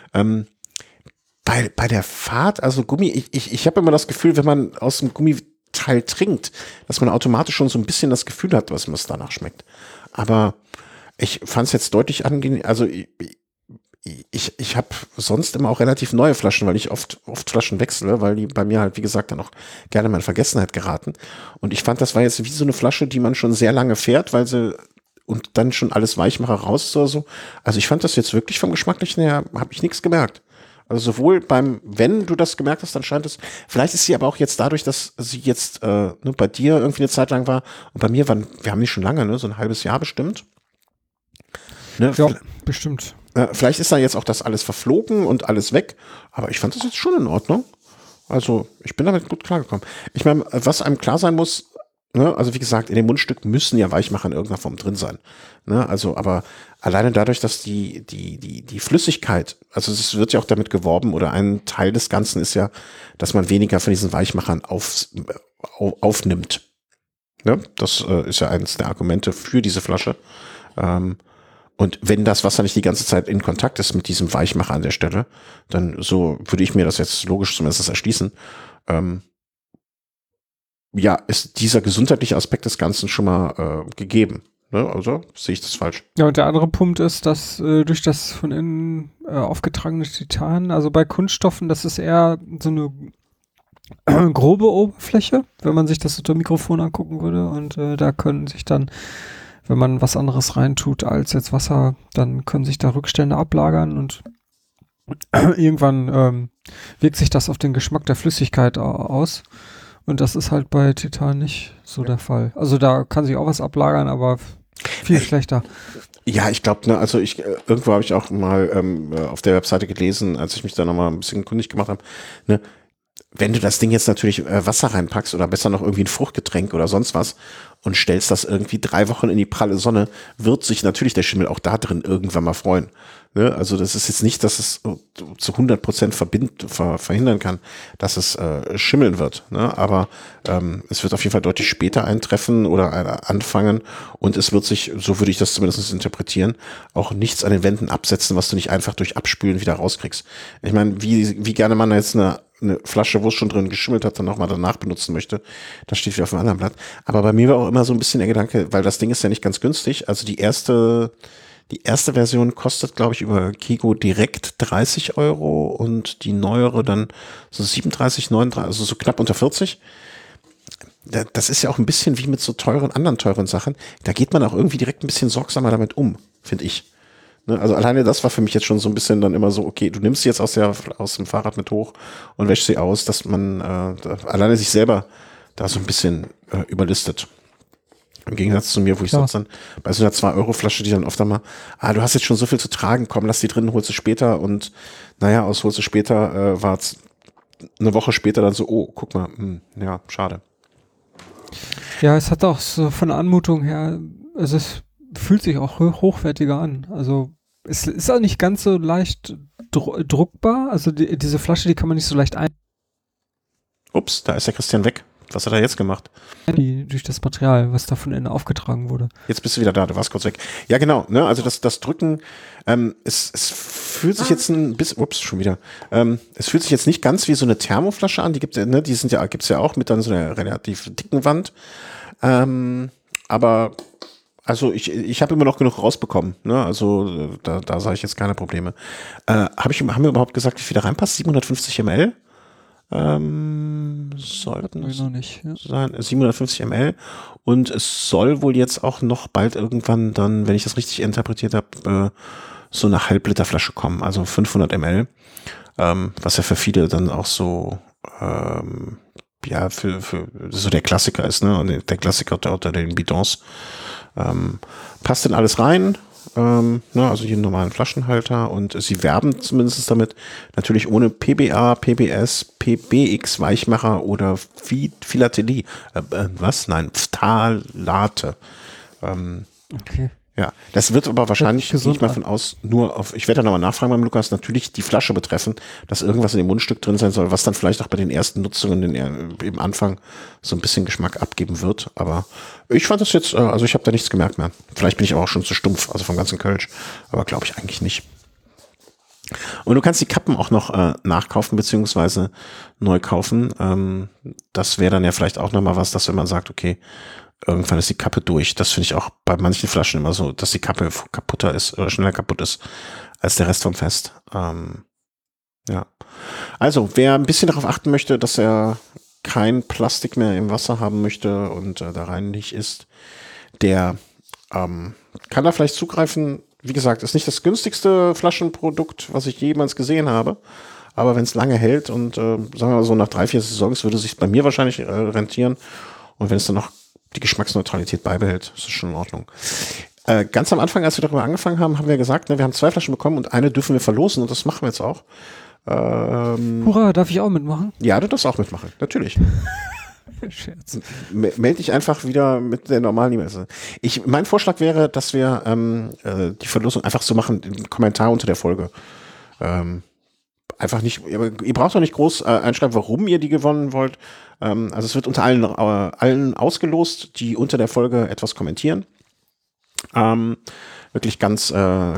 Bei der Fahrt, also Gummi, ich habe immer das Gefühl, wenn man aus dem Gummiteil trinkt, dass man automatisch schon so ein bisschen das Gefühl hat, was es danach schmeckt. Aber ich fand es jetzt deutlich angenehm, also ich habe sonst immer auch relativ neue Flaschen, weil ich oft Flaschen wechsle, weil die bei mir halt, wie gesagt, dann auch gerne mal in Vergessenheit geraten. Und ich fand, das war jetzt wie so eine Flasche, die man schon sehr lange fährt, weil sie und dann schon alles Weichmacher raus ist oder so. Also ich fand das jetzt wirklich vom Geschmacklichen her, habe ich nichts gemerkt. Also sowohl wenn du das gemerkt hast, dann scheint es, vielleicht ist sie aber auch jetzt dadurch, dass sie jetzt bei dir irgendwie eine Zeit lang war, und bei mir wir haben die schon lange, ne, so ein halbes Jahr bestimmt. Ne, ja, bestimmt. Vielleicht ist da jetzt auch das alles verflogen und alles weg, aber ich fand das jetzt schon in Ordnung. Also ich bin damit gut klargekommen. Ich meine, was einem klar sein muss, ne, also wie gesagt, in dem Mundstück müssen ja Weichmacher in irgendeiner Form drin sein. Ne, also, aber alleine dadurch, dass die Flüssigkeit, also es wird ja auch damit geworben, oder ein Teil des Ganzen ist ja, dass man weniger von diesen Weichmachern aufnimmt. Ne? Das ist ja eines der Argumente für diese Flasche. Und wenn das Wasser nicht die ganze Zeit in Kontakt ist mit diesem Weichmacher an der Stelle, dann so würde ich mir das jetzt logisch zumindest erschließen. Ja, ist dieser gesundheitliche Aspekt des Ganzen schon mal gegeben. Ne? Also sehe ich das falsch. Ja, und der andere Punkt ist, dass durch das von innen aufgetragene Titan, also bei Kunststoffen, das ist eher so eine grobe Oberfläche, wenn man sich das unter Mikrofon angucken würde. Und da können sich dann, wenn man was anderes reintut als jetzt Wasser, dann können sich da Rückstände ablagern und irgendwann wirkt sich das auf den Geschmack der Flüssigkeit aus. Und das ist halt bei Titan nicht so der Fall. Also da kann sich auch was ablagern, aber viel schlechter. Ja, ich glaube, ne, also irgendwo habe ich auch mal auf der Webseite gelesen, als ich mich da nochmal ein bisschen kundig gemacht habe, ne, wenn du das Ding jetzt natürlich Wasser reinpackst oder besser noch irgendwie ein Fruchtgetränk oder sonst was und stellst das irgendwie 3 Wochen in die pralle Sonne, wird sich natürlich der Schimmel auch da drin irgendwann mal freuen. Ne? Also das ist jetzt nicht, dass es zu 100% verhindern kann, dass es schimmeln wird. Ne? Aber es wird auf jeden Fall deutlich später eintreffen oder anfangen und es wird sich, so würde ich das zumindest interpretieren, auch nichts an den Wänden absetzen, was du nicht einfach durch Abspülen wieder rauskriegst. Ich meine, wie gerne man jetzt eine Flasche, wo es schon drin geschimmelt hat, dann nochmal danach benutzen möchte. Das steht wieder auf dem anderen Blatt. Aber bei mir war auch immer so ein bisschen der Gedanke, weil das Ding ist ja nicht ganz günstig. Also die erste Version kostet, glaube ich, über Kigo direkt 30 Euro und die neuere dann so 37, 39, also so knapp unter 40. Das ist ja auch ein bisschen wie mit so anderen teuren Sachen. Da geht man auch irgendwie direkt ein bisschen sorgsamer damit um, finde ich. Also alleine das war für mich jetzt schon so ein bisschen dann immer so, okay, du nimmst sie jetzt aus dem Fahrrad mit hoch und wäschst sie aus, dass man alleine sich selber da so ein bisschen überlistet. Im Gegensatz zu mir, wo ich sonst dann bei so einer 2-Euro-Flasche, die dann oft einmal, du hast jetzt schon so viel zu tragen, komm, lass die drin, holst du später und naja, holst du später, war es eine Woche später dann so, oh, guck mal, ja, schade. Ja, es hat auch so von der Anmutung her, also es fühlt sich auch hochwertiger an. Also es ist auch nicht ganz so leicht druckbar. Also diese Flasche, die kann man nicht so leicht Ups, da ist der Christian weg. Was hat er jetzt gemacht? Durch das Material, was da von innen aufgetragen wurde. Jetzt bist du wieder da, du warst kurz weg. Ja, genau, ne, also das Drücken, es fühlt sich jetzt ein bisschen, schon wieder, es fühlt sich jetzt nicht ganz wie so eine Thermoflasche an, die gibt's ja auch mit dann so einer relativ dicken Wand, aber also ich habe immer noch genug rausbekommen, ne, also da sah ich jetzt keine Probleme. Haben wir überhaupt gesagt, wie viel da reinpasst? 750 ml? Sollten es noch nicht, sein, 750 ml und es soll wohl jetzt auch noch bald irgendwann dann, wenn ich das richtig interpretiert habe, so eine Halbliterflasche kommen, also 500 ml, was ja für viele dann auch so ja, für so der Klassiker ist, ne, und der Klassiker unter den Bidons. Passt denn alles rein? Also jeden normalen Flaschenhalter und sie werben zumindest damit natürlich ohne PBA, PBS, PBX Weichmacher oder Philatelie. Phthalate. Okay. Ja, das wird aber wahrscheinlich, gehe ich mal von aus, ich werde da nochmal nachfragen beim Lukas, natürlich die Flasche betreffen, dass irgendwas in dem Mundstück drin sein soll, was dann vielleicht auch bei den ersten Nutzungen im Anfang so ein bisschen Geschmack abgeben wird. Aber ich fand das jetzt, also ich habe da nichts gemerkt mehr. Vielleicht bin ich auch schon zu stumpf, also vom ganzen Kölsch, aber glaube ich eigentlich nicht. Und du kannst die Kappen auch noch nachkaufen beziehungsweise neu kaufen. Das wäre dann ja vielleicht auch nochmal was, dass wenn man sagt, okay, irgendwann ist die Kappe durch. Das finde ich auch bei manchen Flaschen immer so, dass die Kappe kaputter ist oder schneller kaputt ist als der Rest vom Fest. Ja. Also, wer ein bisschen darauf achten möchte, dass er kein Plastik mehr im Wasser haben möchte und da rein nicht ist, der kann da vielleicht zugreifen. Wie gesagt, ist nicht das günstigste Flaschenprodukt, was ich jemals gesehen habe. Aber wenn es lange hält und sagen wir mal so nach 3-4 Saisons würde es sich bei mir wahrscheinlich rentieren. Und wenn es dann noch die Geschmacksneutralität beibehält, ist das schon in Ordnung. Ganz am Anfang, als wir darüber angefangen haben, haben wir gesagt, wir haben 2 Flaschen bekommen und eine dürfen wir verlosen und das machen wir jetzt auch. Hurra, darf ich auch mitmachen? Ja, du darfst auch mitmachen, natürlich. Scherz. Melde dich einfach wieder mit der normalen E-Mail. Mein Vorschlag wäre, dass wir die Verlosung einfach so machen, einen Kommentar unter der Folge. Einfach nicht, ihr braucht doch nicht groß einschreiben, warum ihr die gewonnen wollt. Also es wird unter allen ausgelost, die unter der Folge etwas kommentieren. Wirklich ganz, wie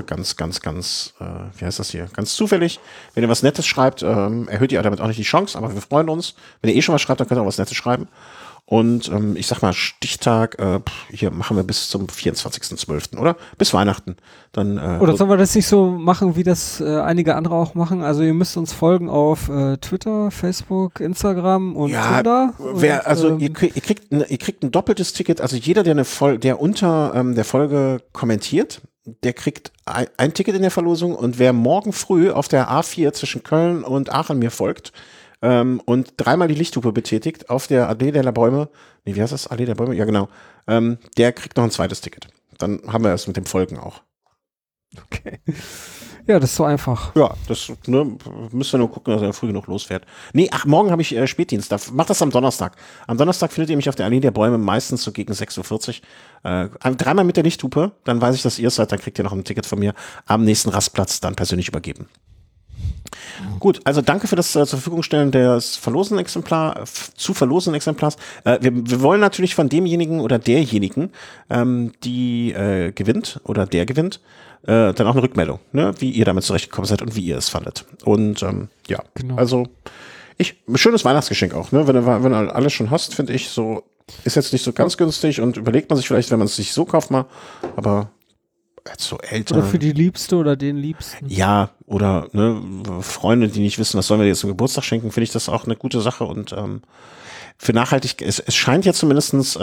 heißt das hier? Ganz zufällig. Wenn ihr was Nettes schreibt, erhöht ihr damit auch nicht die Chance, aber wir freuen uns. Wenn ihr schon was schreibt, dann könnt ihr auch was Nettes schreiben. Und ich sag mal, Stichtag, hier machen wir bis zum 24.12., oder? Bis Weihnachten. Dann, oder sollen wir das nicht so machen, wie das einige andere auch machen? Also ihr müsst uns folgen auf Twitter, Facebook, Instagram und Twitter. Ihr kriegt ein doppeltes Ticket. Also jeder, der unter der Folge kommentiert, der kriegt ein Ticket in der Verlosung. Und wer morgen früh auf der A4 zwischen Köln und Aachen mir folgt, und dreimal die Lichthupe betätigt auf der Allee der Bäume, wie heißt das? Allee der Bäume? Ja, genau. Der kriegt noch ein zweites Ticket. Dann haben wir es mit dem Folgen auch. Okay. Ja, das ist so einfach. Ja, das müsst ihr nur gucken, dass er früh genug losfährt. Nee, morgen habe ich Spätdienst. Macht das am Donnerstag. Am Donnerstag findet ihr mich auf der Allee der Bäume, meistens so gegen 6.40 Uhr. Dreimal mit der Lichthupe, dann weiß ich, dass ihr es seid, dann kriegt ihr noch ein Ticket von mir am nächsten Rastplatz dann persönlich übergeben. Gut, also danke für das zur Verfügung stellen des verlosenen Exemplars. Wir wollen natürlich von demjenigen oder derjenigen, die gewinnt oder der gewinnt, dann auch eine Rückmeldung, ne, wie ihr damit zurechtgekommen seid und wie ihr es fandet. Und ja, genau. Also ein schönes Weihnachtsgeschenk auch, ne? Wenn du alles schon hast, finde ich, so ist jetzt nicht so ganz günstig und überlegt man sich vielleicht, wenn man es sich so kauft mal, aber so Eltern. Oder für die Liebste oder den Liebsten. Ja, oder Freunde, die nicht wissen, was sollen wir jetzt zum Geburtstag schenken, finde ich das auch eine gute Sache. Und für Nachhaltigkeit, es scheint ja zumindestens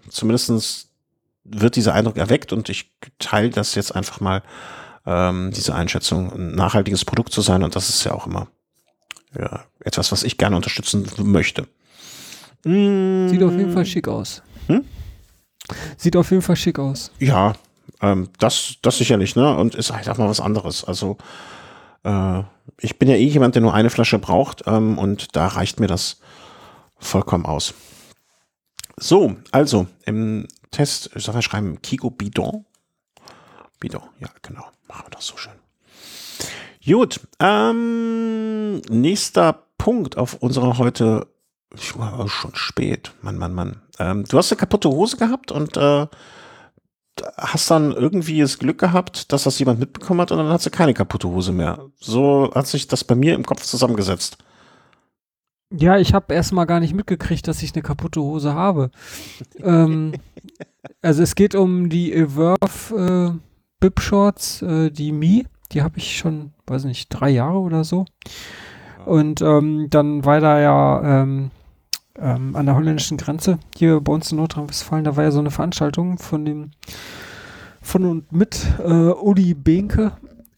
wird dieser Eindruck erweckt und ich teile das jetzt einfach mal, diese Einschätzung, ein nachhaltiges Produkt zu sein. Und das ist ja auch immer etwas, was ich gerne unterstützen möchte. Sieht auf jeden Fall schick aus. Sieht auf jeden Fall schick aus. Ja, das sicherlich, ne? Und ist halt auch mal was anderes. Also ich bin ja jemand, der nur eine Flasche braucht und da reicht mir das vollkommen aus. So, also im Test, ich soll mal schreiben, Kiko Bidon. Bidon, ja genau, machen wir das so schön. Gut, nächster Punkt auf unserer heute, schon spät, Mann. Du hast eine kaputte Hose gehabt und hast dann irgendwie das Glück gehabt, dass das jemand mitbekommen hat und dann hat sie keine kaputte Hose mehr. So hat sich das bei mir im Kopf zusammengesetzt. Ja, ich habe erstmal gar nicht mitgekriegt, dass ich eine kaputte Hose habe. Also es geht um die Everve Bib Shorts, die Mi. Die habe ich schon, weiß nicht, 3 Jahre oder so. Und dann war da ja an der holländischen Grenze, hier bei uns in Nordrhein-Westfalen, da war ja so eine Veranstaltung von und mit Uli Behnke,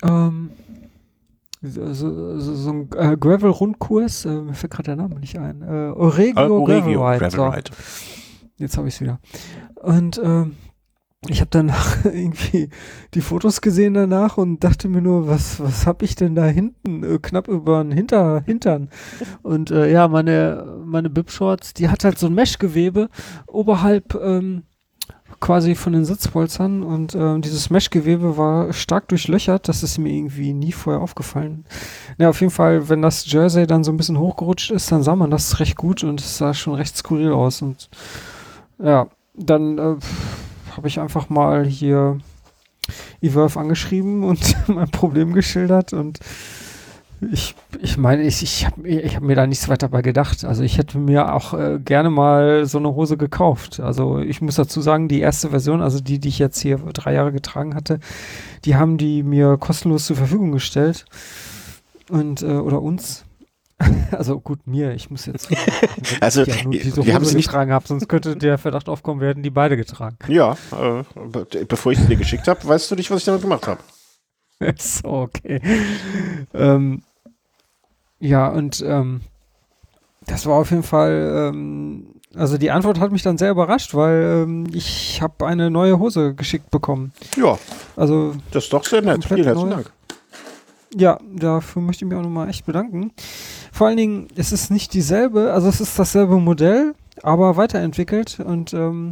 so ein Gravel-Rundkurs, mir fällt gerade der Name nicht ein, Euregio Gravel Ride. So. Jetzt habe ich es wieder. Und ich habe danach irgendwie die Fotos gesehen danach und dachte mir nur, was habe ich denn da hinten, knapp über den Hintern. Und ja, meine Bib-Shorts, die hat halt so ein Meshgewebe oberhalb quasi von den Sitzpolstern und dieses Meshgewebe war stark durchlöchert, das ist mir irgendwie nie vorher aufgefallen. Ja, auf jeden Fall, wenn das Jersey dann so ein bisschen hochgerutscht ist, dann sah man das recht gut und es sah schon recht skurril aus und ja, dann habe ich einfach mal hier Everve angeschrieben und mein Problem geschildert und ich meine, ich hab mir da nichts weiter bei gedacht. Also ich hätte mir auch gerne mal so eine Hose gekauft. Also ich muss dazu sagen, die erste Version, also die ich jetzt hier 3 Jahre getragen hatte, die haben die mir kostenlos zur Verfügung gestellt und oder uns. Also gut, mir, ich muss jetzt also ja nur diese Hose haben sie nicht getragen habe, sonst könnte der Verdacht aufkommen, wir hätten die beide getragen. Ja, bevor ich sie dir geschickt habe, weißt du nicht, was ich damit gemacht habe. Ist okay. Ja, und das war auf jeden Fall, also die Antwort hat mich dann sehr überrascht, weil ich habe eine neue Hose geschickt bekommen. Ja, also das ist doch sehr nett. Vielen herzlichen Dank. Ja, dafür möchte ich mich auch nochmal echt bedanken. Vor allen Dingen, es ist nicht dieselbe, also es ist dasselbe Modell, aber weiterentwickelt und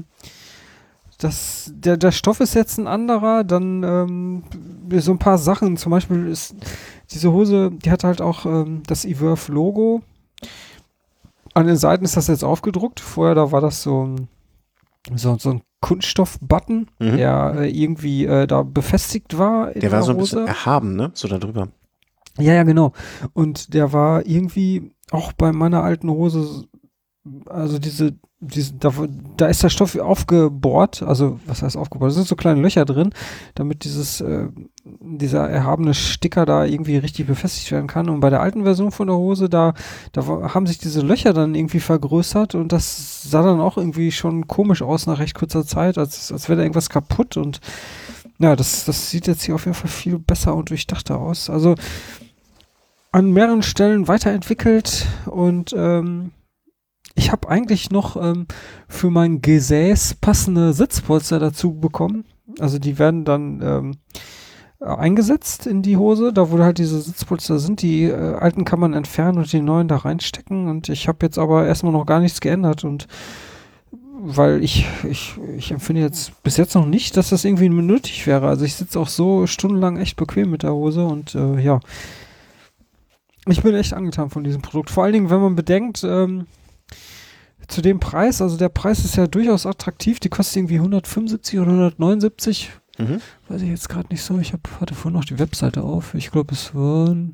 der Stoff ist jetzt ein anderer, dann so ein paar Sachen, zum Beispiel ist diese Hose, die hat halt auch das Everf-Logo. An den Seiten ist das jetzt aufgedruckt. Vorher, da war das so ein Kunststoff-Button, Mhm. der irgendwie da befestigt war in Der war der so ein bisschen Hose. erhaben, ne? So da drüber. Ja, genau. Und der war irgendwie auch bei meiner alten Hose, also da ist der Stoff aufgebohrt, also was heißt aufgebohrt? Da sind so kleine Löcher drin, damit dieser erhabene Sticker da irgendwie richtig befestigt werden kann. Und bei der alten Version von der Hose, haben sich diese Löcher dann irgendwie vergrößert und das sah dann auch irgendwie schon komisch aus nach recht kurzer Zeit, als wäre da irgendwas kaputt. Und ja, das sieht jetzt hier auf jeden Fall viel besser und durchdachter aus. Also an mehreren Stellen weiterentwickelt und ich habe eigentlich noch für mein Gesäß passende Sitzpolster dazu bekommen. Also die werden dann eingesetzt in die Hose, da wo halt diese Sitzpolster sind. Die alten kann man entfernen und die neuen da reinstecken. Und ich habe jetzt aber erstmal noch gar nichts geändert. Und weil ich empfinde jetzt bis jetzt noch nicht, dass das irgendwie nötig wäre. Also ich sitze auch so stundenlang echt bequem mit der Hose und ja. Ich bin echt angetan von diesem Produkt. Vor allen Dingen, wenn man bedenkt, zu dem Preis, also der Preis ist ja durchaus attraktiv, die kostet irgendwie 175 oder 179. Mhm. Weiß ich jetzt gerade nicht so. Hatte vorhin noch die Webseite auf. Ich glaube, es waren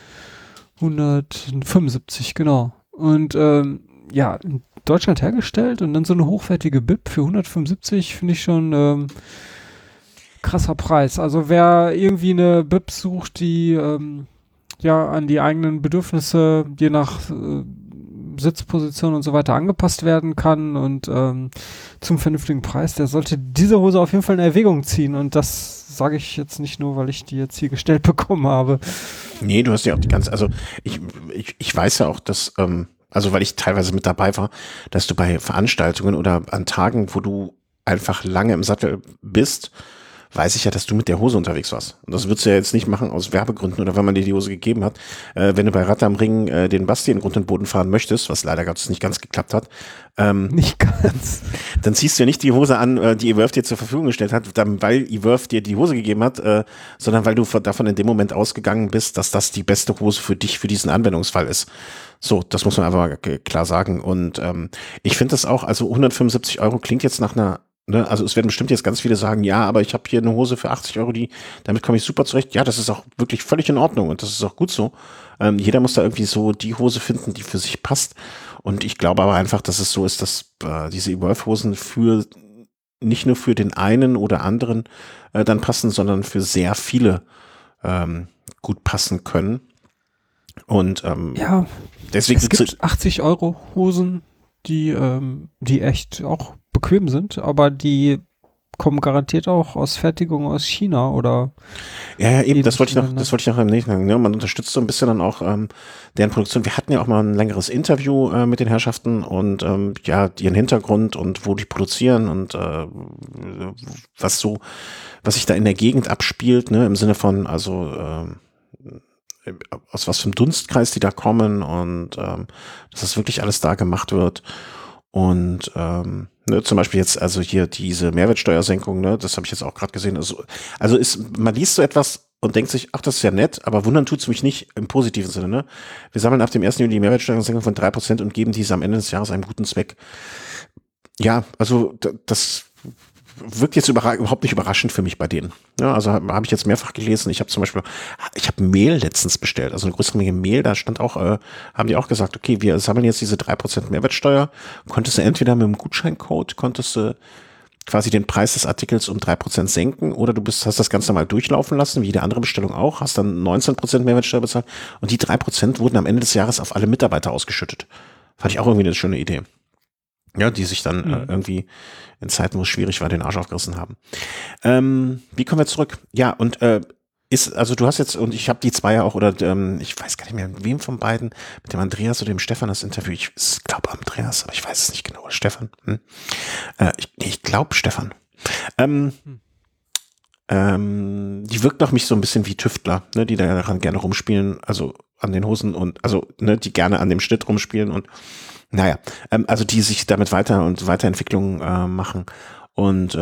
175, genau. Und ja, in Deutschland hergestellt und dann so eine hochwertige Bib für 175 finde ich schon krasser Preis. Also wer irgendwie eine Bib sucht, die ja an die eigenen Bedürfnisse je nach Sitzposition und so weiter angepasst werden kann und zum vernünftigen Preis, der sollte diese Hose auf jeden Fall in Erwägung ziehen und das sage ich jetzt nicht nur, weil ich die jetzt hier gestellt bekommen habe. Nee, du hast ja auch die ganze, also ich weiß ja auch, dass, also weil ich teilweise mit dabei war, dass du bei Veranstaltungen oder an Tagen, wo du einfach lange im Sattel bist, weiß ich ja, dass du mit der Hose unterwegs warst. Und das würdest du ja jetzt nicht machen aus Werbegründen oder weil man dir die Hose gegeben hat. Wenn du bei Rad am Ring den Basti in Grund und Boden fahren möchtest, was leider Gottes nicht ganz geklappt hat, Nicht ganz. dann ziehst du ja nicht die Hose an, die Ewerf dir zur Verfügung gestellt hat, dann, weil Ewerf dir die Hose gegeben hat, sondern weil du davon in dem Moment ausgegangen bist, dass das die beste Hose für dich, für diesen Anwendungsfall ist. So, das muss man einfach klar sagen. Und ich finde das auch, also 175 Euro klingt jetzt nach einer, ne, also es werden bestimmt jetzt ganz viele sagen, ja, aber ich habe hier eine Hose für 80 Euro, damit komme ich super zurecht. Ja, das ist auch wirklich völlig in Ordnung und das ist auch gut so. Jeder muss da irgendwie so die Hose finden, die für sich passt. Und ich glaube aber einfach, dass es so ist, dass diese Evolve-Hosen für nicht nur für den einen oder anderen dann passen, sondern für sehr viele gut passen können. Und Ja, deswegen es gibt 80 Euro Hosen, die echt auch bequem sind, aber die kommen garantiert auch aus Fertigung aus China oder ja, eben, das wollte ähnlichen ich noch im nächsten sagen. Ne? Man unterstützt so ein bisschen dann auch deren Produktion. Wir hatten ja auch mal ein längeres Interview mit den Herrschaften und ja, ihren Hintergrund und wo die produzieren und was sich da in der Gegend abspielt, ne, im Sinne von, also aus was für einem Dunstkreis die da kommen und dass das wirklich alles da gemacht wird. Und ne, zum Beispiel jetzt, also hier diese Mehrwertsteuersenkung, ne, das habe ich jetzt auch gerade gesehen. Also man liest so etwas und denkt sich, ach, das ist ja nett, aber wundern tut's mich nicht im positiven Sinne. Ne? Wir sammeln ab dem 1. Juli die Mehrwertsteuersenkung von 3% und geben diese am Ende des Jahres einem guten Zweck. Ja, also das wirkt jetzt überhaupt nicht überraschend für mich bei denen. Ja, also hab ich jetzt mehrfach gelesen. Ich habe Mehl letztens bestellt, also eine größere Menge Mehl, da stand auch, haben die auch gesagt, okay, wir sammeln jetzt diese 3% Mehrwertsteuer. Konntest du entweder mit dem Gutscheincode, quasi den Preis des Artikels um 3% senken oder hast das Ganze mal durchlaufen lassen, wie jede andere Bestellung auch, hast dann 19% Mehrwertsteuer bezahlt und die 3% wurden am Ende des Jahres auf alle Mitarbeiter ausgeschüttet. Fand ich auch irgendwie eine schöne Idee. Ja, die sich dann irgendwie in Zeiten, wo es schwierig war, den Arsch aufgerissen haben. Wie kommen wir zurück? Ja, und also du hast jetzt, und ich habe die zwei ja auch, oder ich weiß gar nicht mehr, mit wem von beiden, mit dem Andreas oder dem Stefan das Interview, ich glaube Andreas, aber ich weiß es nicht genau, Stefan. Ich glaube Stefan. Die wirkt auf mich so ein bisschen wie Tüftler, ne, die daran gerne rumspielen, also an den Hosen und, also, ne, die gerne an dem Schnitt rumspielen und, naja, also die sich damit Weiterentwicklungen machen. Und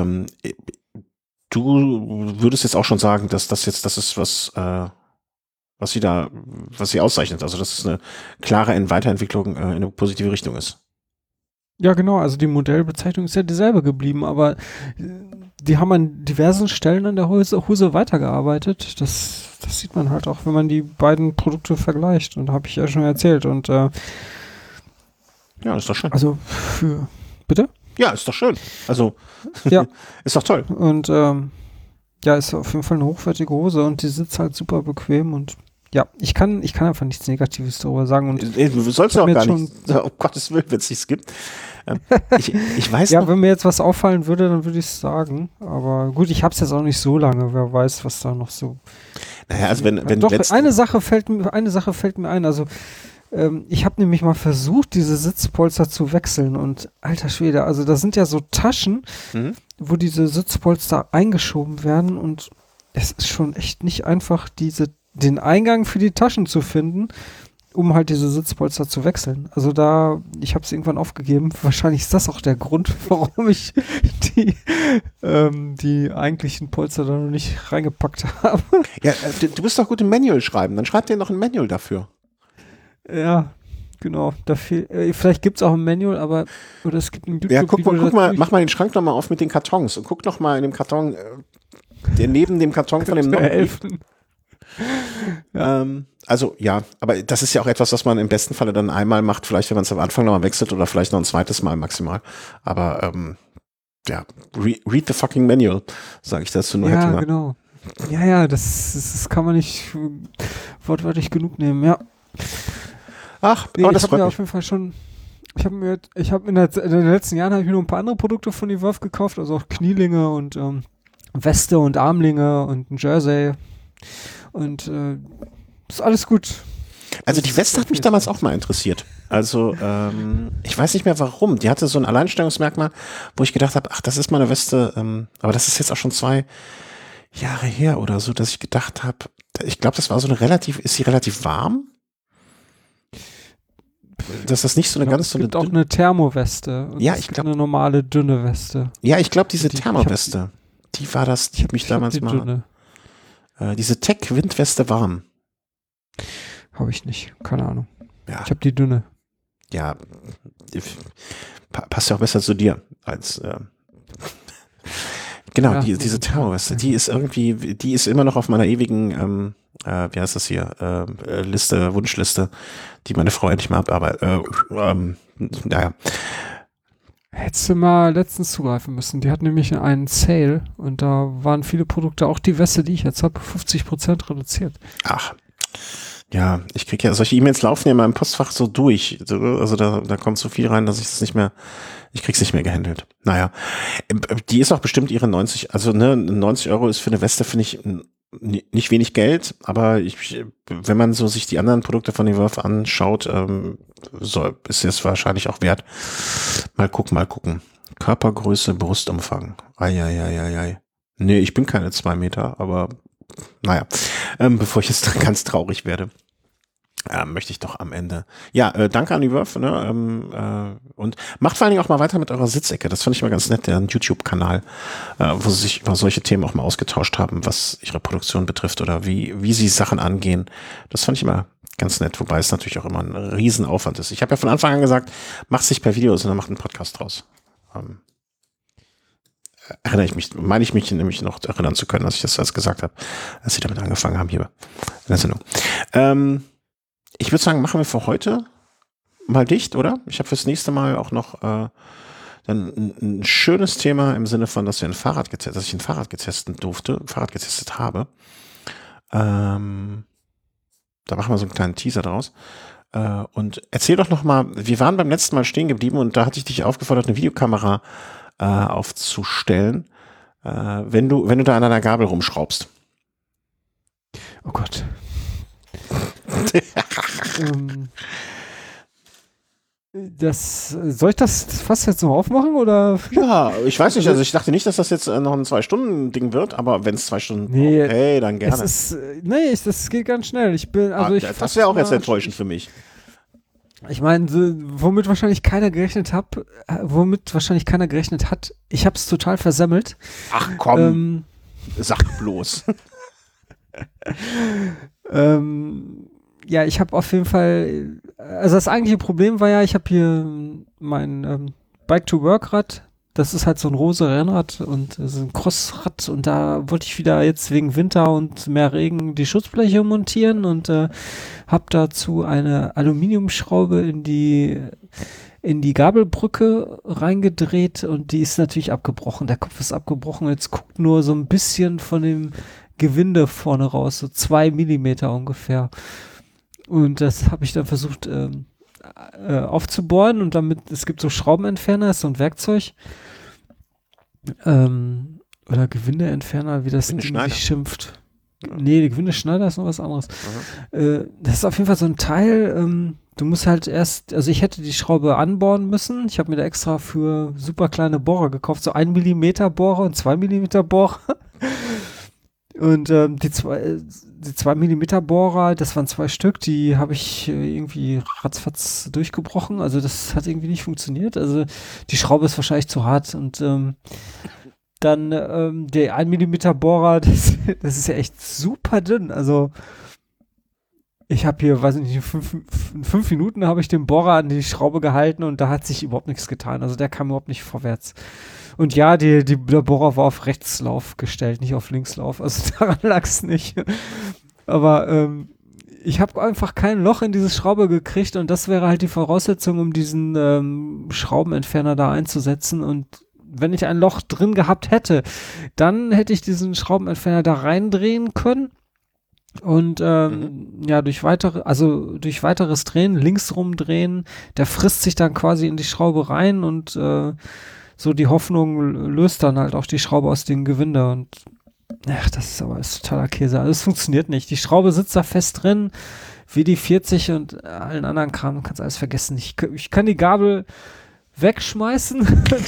du würdest jetzt auch schon sagen, dass das ist, was sie auszeichnet. Also, dass es eine klare Weiterentwicklung in eine positive Richtung ist. Ja, genau, also die Modellbezeichnung ist ja dieselbe geblieben, aber die haben an diversen Stellen an der Hose weitergearbeitet. Das sieht man halt auch, wenn man die beiden Produkte vergleicht. Und habe ich ja schon erzählt. Und ja, ist doch schön. Also bitte? Ja, ist doch schön. Also, ja. Ist doch toll. Und ja, ist auf jeden Fall eine hochwertige Hose und die sitzt halt super bequem und ja, ich kann einfach nichts Negatives darüber sagen. Und du sollst ja auch gar nicht, um Gottes Willen, wenn es nichts gibt. Ich weiß ja, noch, wenn mir jetzt was auffallen würde, dann würde ich es sagen. Aber gut, ich habe es jetzt auch nicht so lange. Wer weiß, was da noch so. Naja, also wenn doch, eine Sache fällt mir ein. Also ich habe nämlich mal versucht, diese Sitzpolster zu wechseln und alter Schwede, also da sind ja so Taschen, wo diese Sitzpolster eingeschoben werden und es ist schon echt nicht einfach, den Eingang für die Taschen zu finden, um halt diese Sitzpolster zu wechseln. Also ich habe es irgendwann aufgegeben. Wahrscheinlich ist das auch der Grund, warum ich die eigentlichen Polster da noch nicht reingepackt habe. Ja, du bist doch gut im Manual schreiben. Dann schreib dir noch ein Manual dafür. Ja, genau. Vielleicht gibt es auch ein Manual, oder es gibt ein YouTube-Video. Ja, guck mal, mach mal den Schrank nochmal auf mit den Kartons und guck nochmal in dem Karton, der neben dem Karton von dem noch ja. Also ja, aber das ist ja auch etwas, was man im besten Falle dann einmal macht, vielleicht wenn man es am Anfang nochmal wechselt oder vielleicht noch ein zweites Mal maximal. Aber ja, read the fucking manual, sage ich dazu nur. Ja, genau. Ja, das kann man nicht wortwörtlich genug nehmen, ja. Ach, nee, das freut mich. Auf jeden Fall schon. Ich habe in den letzten Jahren habe ich mir noch ein paar andere Produkte von die Evolve gekauft, also auch Knielinge und Weste und Armlinge und ein Jersey und ist alles gut. Also die Weste hat mich damals auch mal interessiert. Also ich weiß nicht mehr warum. Die hatte so ein Alleinstellungsmerkmal, wo ich gedacht habe, ach, das ist mal eine Weste, aber das ist jetzt auch schon 2 Jahre her oder so, dass ich gedacht habe, ich glaube, das war so ist sie relativ warm? Dass das nicht so eine ganz so eine. Es gibt auch eine Thermoweste. Und ja, ich glaube. Eine normale dünne Weste. Ja, ich glaube, diese Thermoweste, die war das, die hat mich damals mal. Dünne. Diese Tech-Windweste warm. Habe ich nicht, keine Ahnung. Ja. Ich habe die dünne. Ja, passt ja auch besser zu dir als. Genau, ja, diese Thermoweste, die ist immer noch auf meiner ewigen, wie heißt das hier, Wunschliste, die meine Frau endlich mal abarbeitet. Naja. Hättest du mal letztens zugreifen müssen. Die hat nämlich einen Sale und da waren viele Produkte, auch die Weste, die ich jetzt habe, 50% reduziert. Ach, ja, ich kriege ja, solche E-Mails laufen ja in meinem Postfach so durch. Also da kommt so viel rein, dass ich krieg's nicht mehr gehandelt. Naja, die ist auch bestimmt ihre 90, also ne, 90 € ist für eine Weste, finde ich, nicht wenig Geld, aber wenn man so sich die anderen Produkte von Evolve anschaut, ist es wahrscheinlich auch wert. Mal gucken. Körpergröße, Brustumfang. Ei. Nee, ich bin keine 2 Meter, aber naja, bevor ich jetzt ganz traurig werde. Möchte ich doch am Ende. Ja, danke an die Evolve, ne? Und macht vor allen Dingen auch mal weiter mit eurer Sitzecke. Das fand ich mal ganz nett, der YouTube-Kanal, wo sie sich über solche Themen auch mal ausgetauscht haben, was ihre Produktion betrifft oder wie sie Sachen angehen. Das fand ich immer ganz nett, wobei es natürlich auch immer ein Riesenaufwand ist. Ich habe ja von Anfang an gesagt, macht sich per Videos und dann macht einen Podcast draus. Meine ich mich nämlich noch erinnern zu können, dass ich das als gesagt habe, als sie damit angefangen haben hier in der Sendung. Ich würde sagen, machen wir für heute mal dicht, oder? Ich habe fürs nächste Mal auch noch dann ein schönes Thema im Sinne von, dass ich ein Fahrrad getestet habe. Da machen wir so einen kleinen Teaser draus. Und erzähl doch noch mal, wir waren beim letzten Mal stehen geblieben und da hatte ich dich aufgefordert, eine Videokamera aufzustellen, wenn du da an deiner Gabel rumschraubst. Oh Gott. Soll ich das Fass jetzt noch aufmachen oder? Ja, ich weiß nicht, also ich dachte nicht, dass das jetzt noch ein 2-Stunden-Ding wird, aber wenn es 2 Stunden Nee, braucht, hey, dann gerne. Das geht ganz schnell. Das wäre auch jetzt enttäuschend für mich. Ich meine, womit wahrscheinlich keiner gerechnet hat, ich habe es total versemmelt. Ach komm, sag bloß. Ja, ich habe auf jeden Fall, also das eigentliche Problem war ja, ich habe hier mein Bike-to-Work-Rad, das ist halt so ein Rose Rennrad und so ein Crossrad und da wollte ich wieder jetzt wegen Winter und mehr Regen die Schutzbleche montieren und habe dazu eine Aluminiumschraube in die Gabelbrücke reingedreht und die ist natürlich abgebrochen. Der Kopf ist abgebrochen. Jetzt guckt nur so ein bisschen von dem Gewinde vorne raus, so 2 Millimeter ungefähr. Und das habe ich dann versucht aufzubohren und damit, es gibt so Schraubenentferner, ist so ein Werkzeug. Oder Gewindeentferner, wie das sich schimpft. Nee, Gewindeschneider ist noch was anderes. Das ist auf jeden Fall so ein Teil, du musst halt erst, also ich hätte die Schraube anbohren müssen. Ich habe mir da extra für super kleine Bohrer gekauft, so 1 Millimeter Bohrer und 2 Millimeter Bohrer. Und die 2 Millimeter Bohrer, das waren 2 Stück, die habe ich irgendwie ratzfatz durchgebrochen. Also das hat irgendwie nicht funktioniert. Also die Schraube ist wahrscheinlich zu hart und dann der 1 Millimeter Bohrer, das ist ja echt super dünn. Also ich habe hier, weiß ich nicht, in 5 Minuten habe ich den Bohrer an die Schraube gehalten und da hat sich überhaupt nichts getan. Also der kam überhaupt nicht vorwärts. Und ja, der Bohrer war auf Rechtslauf gestellt, nicht auf Linkslauf. Also daran lag es nicht. Aber ich habe einfach kein Loch in diese Schraube gekriegt und das wäre halt die Voraussetzung, um diesen Schraubenentferner da einzusetzen. Und wenn ich ein Loch drin gehabt hätte, dann hätte ich diesen Schraubenentferner da reindrehen können. Und ja, durch weiteres Drehen, links rumdrehen, der frisst sich dann quasi in die Schraube rein und so die Hoffnung löst dann halt auch die Schraube aus dem Gewinde und ach, das ist totaler Käse. Also es funktioniert nicht. Die Schraube sitzt da fest drin, wie die 40 und allen anderen Kram, kannst alles vergessen. Ich kann die Gabel wegschmeißen.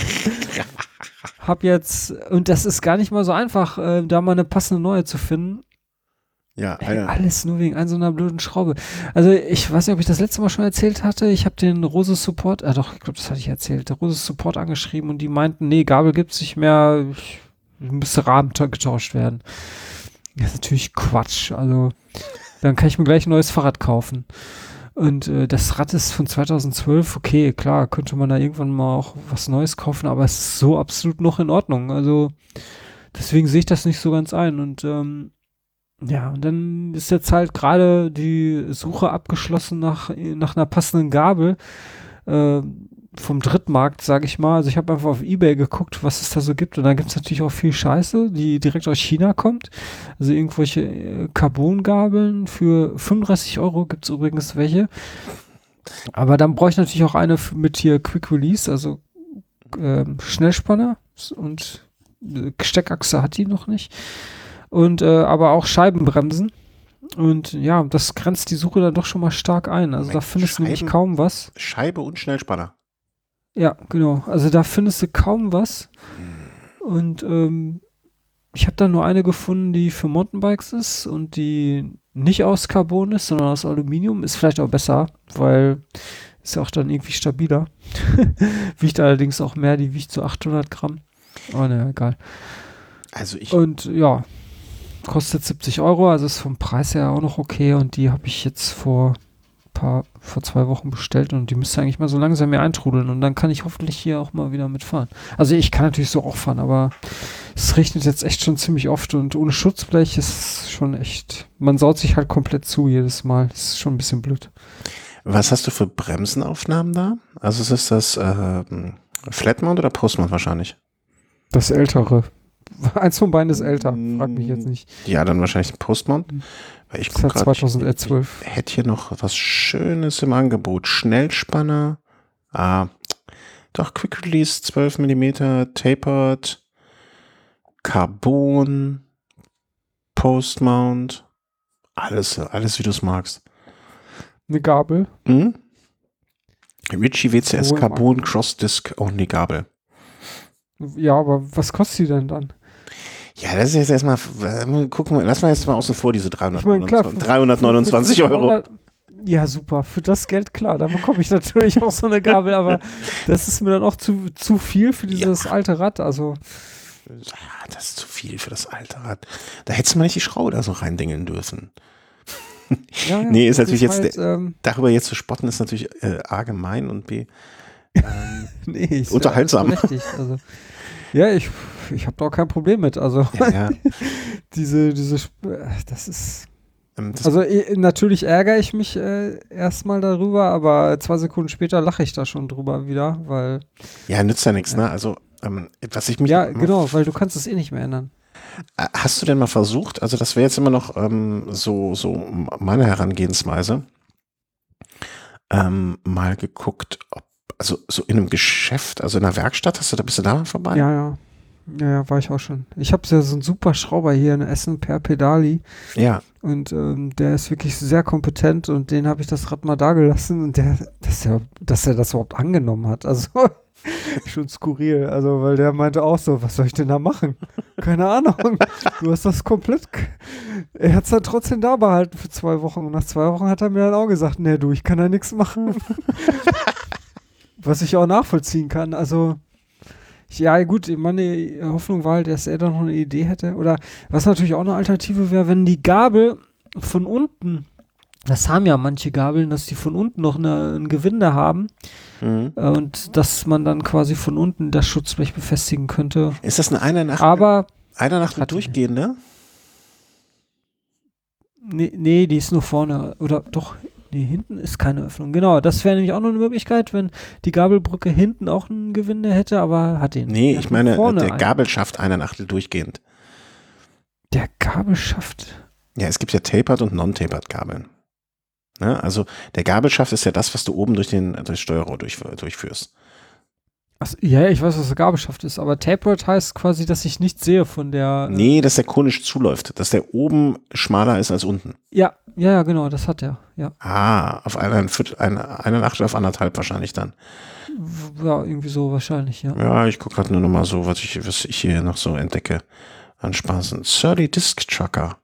Hab jetzt, und das ist gar nicht mal so einfach, da mal eine passende neue zu finden. Ja, alles nur wegen so einer blöden Schraube. Also ich weiß nicht, ob ich das letzte Mal schon erzählt hatte. Ich habe den Rose Support, doch, ich glaube, das hatte ich erzählt, der Rose Support angeschrieben und die meinten, nee, Gabel gibt's nicht mehr, müsste Rahmen getauscht werden. Das ist natürlich Quatsch. Also dann kann ich mir gleich ein neues Fahrrad kaufen. Und das Rad ist von 2012, okay, klar, könnte man da irgendwann mal auch was Neues kaufen, aber es ist so absolut noch in Ordnung. Also deswegen sehe ich das nicht so ganz ein und ja, und dann ist jetzt halt gerade die Suche abgeschlossen nach einer passenden Gabel vom Drittmarkt, sage ich mal. Also ich habe einfach auf eBay geguckt, was es da so gibt. Und da gibt es natürlich auch viel Scheiße, die direkt aus China kommt. Also irgendwelche Carbon-Gabeln für 35 € gibt es übrigens welche. Aber dann brauche ich natürlich auch eine mit hier Quick Release, also Schnellspanner und Steckachse hat die noch nicht. Und aber auch Scheibenbremsen. Und ja, das grenzt die Suche dann doch schon mal stark ein. Also da findest du nämlich kaum was. Scheibe und Schnellspanner. Ja, genau. Also da findest du kaum was. Und ich habe da nur eine gefunden, die für Mountainbikes ist und die nicht aus Carbon ist, sondern aus Aluminium. Ist vielleicht auch besser, weil ist ja auch dann irgendwie stabiler. Wiegt allerdings auch mehr, die wiegt so 800 Gramm. Aber naja, egal. Also und ja, kostet 70 €, also ist vom Preis her auch noch okay und die habe ich jetzt vor 2 Wochen bestellt und die müsste eigentlich mal so langsam mir eintrudeln und dann kann ich hoffentlich hier auch mal wieder mitfahren. Also ich kann natürlich so auch fahren, aber es regnet jetzt echt schon ziemlich oft und ohne Schutzblech ist schon echt, man saut sich halt komplett zu jedes Mal. Das ist schon ein bisschen blöd. Was hast du für Bremsenaufnahmen da? Also ist das Flatmount oder Postmount wahrscheinlich? Das ältere. Eins von beiden ist älter, frag mich jetzt nicht. Ja, dann wahrscheinlich ein Postmount. Weil ich gucke gerade, 2012. ich hätte hier noch was Schönes im Angebot. Schnellspanner. Doch, Quick Release, 12 mm, Tapered, Carbon, Postmount. Alles wie du es magst. Eine Gabel. Mhm. Ritchie WCS Wohl Carbon Cross Disc Only Gabel. Ja, aber was kostet die denn dann? Ja, das ist jetzt erstmal, gucken wir, lassen wir jetzt mal außen vor, diese Ich meine, klar, 329 Euro. Ja, super. Für das Geld, klar, da bekomme ich natürlich auch so eine Gabel, aber das ist mir dann auch zu viel für dieses alte Rad. Also. Ja, das ist zu viel für das alte Rad. Da hättest du mal nicht die Schraube da so reindingeln dürfen. Ja, nee, ist natürlich jetzt, halt, darüber jetzt zu spotten, ist natürlich A, gemein und B, nee, unterhaltsam. Also, ja, ich habe da auch kein Problem mit. Also, Ja. das ist. Also natürlich ärgere ich mich erstmal darüber, aber 2 Sekunden später lache ich da schon drüber wieder, weil. Ja, nützt ja nichts, ne? Also, was ich mich. Ja, genau, weil du kannst es eh nicht mehr ändern. Hast du denn mal versucht, also das wäre jetzt immer noch so meine Herangehensweise, mal geguckt, also so in einem Geschäft, also in einer Werkstatt, bist du da mal vorbei? Ja, war ich auch schon. Ich habe ja so einen super Schrauber hier in Essen, Per Pedali. Ja. Und der ist wirklich sehr kompetent und den habe ich das Rad mal da gelassen und dass er das überhaupt angenommen hat. Also schon skurril. Also, weil der meinte auch so, was soll ich denn da machen? Keine Ahnung. Du hast das komplett. Er hat es dann trotzdem da behalten für 2 Wochen. Und nach 2 Wochen hat er mir dann auch gesagt, nee, du, ich kann da nichts machen. Was ich auch nachvollziehen kann. Also. Ja, gut, meine Hoffnung war halt, dass er da noch eine Idee hätte. Oder was natürlich auch eine Alternative wäre, wenn die Gabel von unten, das haben ja manche Gabeln, dass die von unten noch ein Gewinde haben und dass man dann quasi von unten das Schutzblech befestigen könnte. Ist das eine Aber einer nach dem durchgehende? Nee, die ist nur vorne. Oder doch, nee, hinten ist keine Öffnung. Genau, das wäre nämlich auch noch eine Möglichkeit, wenn die Gabelbrücke hinten auch ein Gewinde hätte, aber hat den. Nee, ich meine, der Gabelschaft 1/8 durchgehend. Der Gabelschaft? Ja, es gibt ja tapered und non-tapered Gabeln. Ne? Also der Gabelschaft ist ja das, was du oben durch Steuerrohr durchführst. Achso, ja, ich weiß, was der Gabelschaft ist, aber tapered heißt quasi, dass ich nichts sehe von der. Nee, dass der konisch zuläuft, dass der oben schmaler ist als unten. Ja, genau, das hat er, ja. Auf 1/8 auf 1,5 wahrscheinlich dann. Ja, irgendwie so wahrscheinlich, ja. Ja, ich gucke gerade nur noch mal so, was ich hier noch so entdecke an Spaßen. 30 Disc Trucker.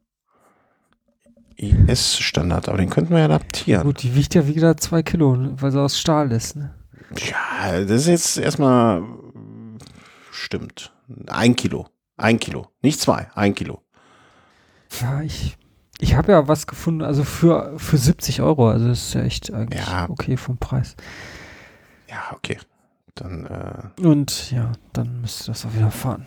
IS-Standard, aber den könnten wir ja adaptieren. Gut, die wiegt ja wieder 2 Kilo, weil sie aus Stahl ist, ne? Ja, das ist jetzt erstmal stimmt. 1 Kilo. 1 Kilo. Nicht 2, 1 Kilo. Ja, ich habe ja was gefunden, also für 70 Euro, also das ist ja echt eigentlich okay vom Preis. Ja, okay. Dann, und ja, dann müsste das auch wieder fahren.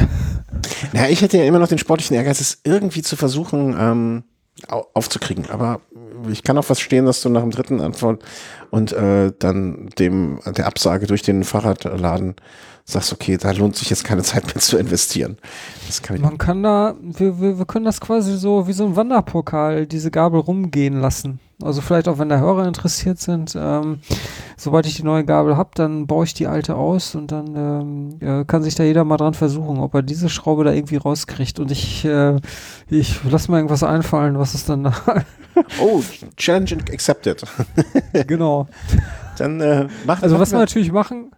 Ja, ich hätte ja immer noch den sportlichen Ehrgeiz, es irgendwie zu versuchen, aufzukriegen. Aber ich kann auch verstehen, dass du nach dem 3. Antwort und dann der Absage durch den Fahrradladen sagst, okay, da lohnt sich jetzt keine Zeit mehr zu investieren. Das kann ich. Man kann wir können das quasi so wie so ein Wanderpokal, diese Gabel rumgehen lassen. Also vielleicht auch, wenn da Hörer interessiert sind. Sobald ich die neue Gabel habe, dann baue ich die alte aus und dann kann sich da jeder mal dran versuchen, ob er diese Schraube da irgendwie rauskriegt. Und ich lasse mir irgendwas einfallen, was es dann da. Oh, Challenge accepted. Genau. Dann was wir natürlich machen,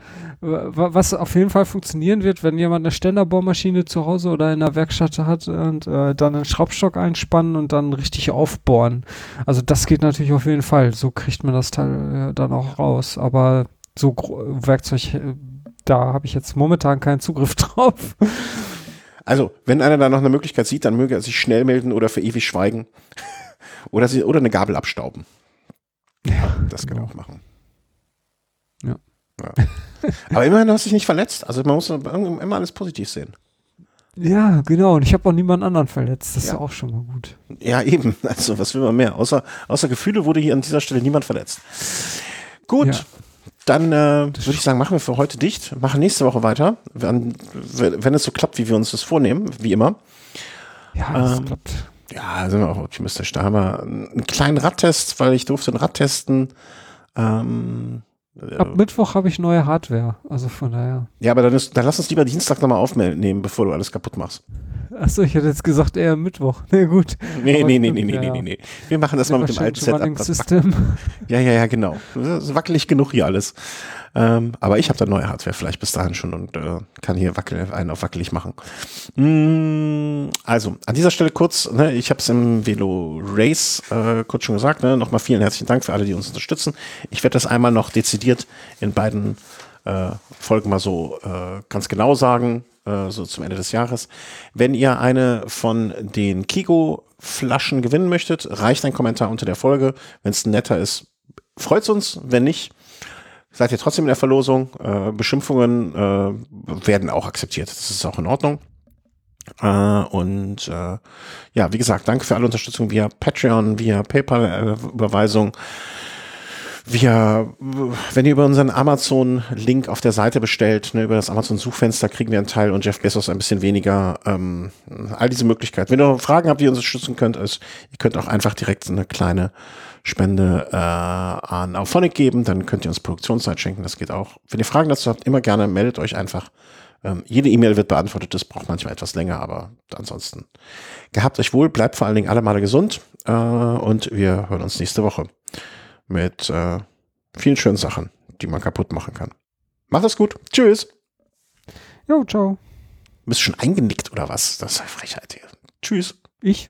was auf jeden Fall funktionieren wird, wenn jemand eine Ständerbohrmaschine zu Hause oder in der Werkstatt hat und dann einen Schraubstock einspannen und dann richtig aufbohren. Also das geht natürlich auf jeden Fall. So kriegt man das Teil dann auch raus. Aber so Werkzeug, da habe ich jetzt momentan keinen Zugriff drauf. Also, wenn einer da noch eine Möglichkeit sieht, dann möge er sich schnell melden oder für ewig schweigen. oder eine Gabel abstauben. Ja, das kann er auch machen. Ja. Aber immerhin hast du dich nicht verletzt. Also man muss immer alles positiv sehen. Ja, genau. Und ich habe auch niemanden anderen verletzt. Das ist ja auch schon mal gut. Ja, eben. Also was will man mehr? Außer Gefühle wurde hier an dieser Stelle niemand verletzt. Gut, dann würde ich sagen, machen wir für heute dicht. Machen nächste Woche weiter. Wenn es so klappt, wie wir uns das vornehmen, wie immer. Ja, das klappt. Ja, sind wir auch optimistisch. Da haben wir einen kleinen Radtest, weil ich durfte einen Rad testen. Ab Mittwoch habe ich neue Hardware, also von daher. Ja, aber dann lass uns lieber Dienstag nochmal aufnehmen, bevor du alles kaputt machst. Achso, ich hätte jetzt gesagt eher Mittwoch. Na gut. Nee, Aber nee, nee, stimmt, nee, ja, nee, ja. nee, nee. Wir machen das mal mit dem alten Setup. Running System. Ja, genau. Das ist wackelig genug hier alles. Aber ich habe da neue Hardware vielleicht bis dahin schon und kann hier einen auf wackelig machen. Also, an dieser Stelle kurz, ne, ich habe es im Velo Race kurz schon gesagt, ne, nochmal vielen herzlichen Dank für alle, die uns unterstützen. Ich werde das einmal noch dezidiert in beiden Folgen mal so ganz genau sagen, so zum Ende des Jahres. Wenn ihr eine von den Kigo-Flaschen gewinnen möchtet, reicht ein Kommentar unter der Folge. Wenn es netter ist, freut es uns. Wenn nicht, seid ihr trotzdem in der Verlosung. Beschimpfungen werden auch akzeptiert. Das ist auch in Ordnung. Ja, wie gesagt, danke für alle Unterstützung via Patreon, via PayPal-Überweisung. Wenn ihr über unseren Amazon-Link auf der Seite bestellt, ne, über das Amazon-Suchfenster kriegen wir einen Teil und Jeff Bezos ein bisschen weniger. All diese Möglichkeiten. Wenn ihr noch Fragen habt, die ihr uns unterstützen könnt, ihr könnt auch einfach direkt eine kleine Spende an Auphonic geben, dann könnt ihr uns Produktionszeit schenken, das geht auch. Wenn ihr Fragen dazu habt, immer gerne, meldet euch einfach. Jede E-Mail wird beantwortet, das braucht manchmal etwas länger, aber ansonsten gehabt euch wohl, bleibt vor allen Dingen alle Male gesund und wir hören uns nächste Woche mit vielen schönen Sachen, die man kaputt machen kann. Macht es gut. Tschüss. Jo, ciao. Bist du schon eingenickt oder was? Das ist eine Frechheit hier. Tschüss. Ich?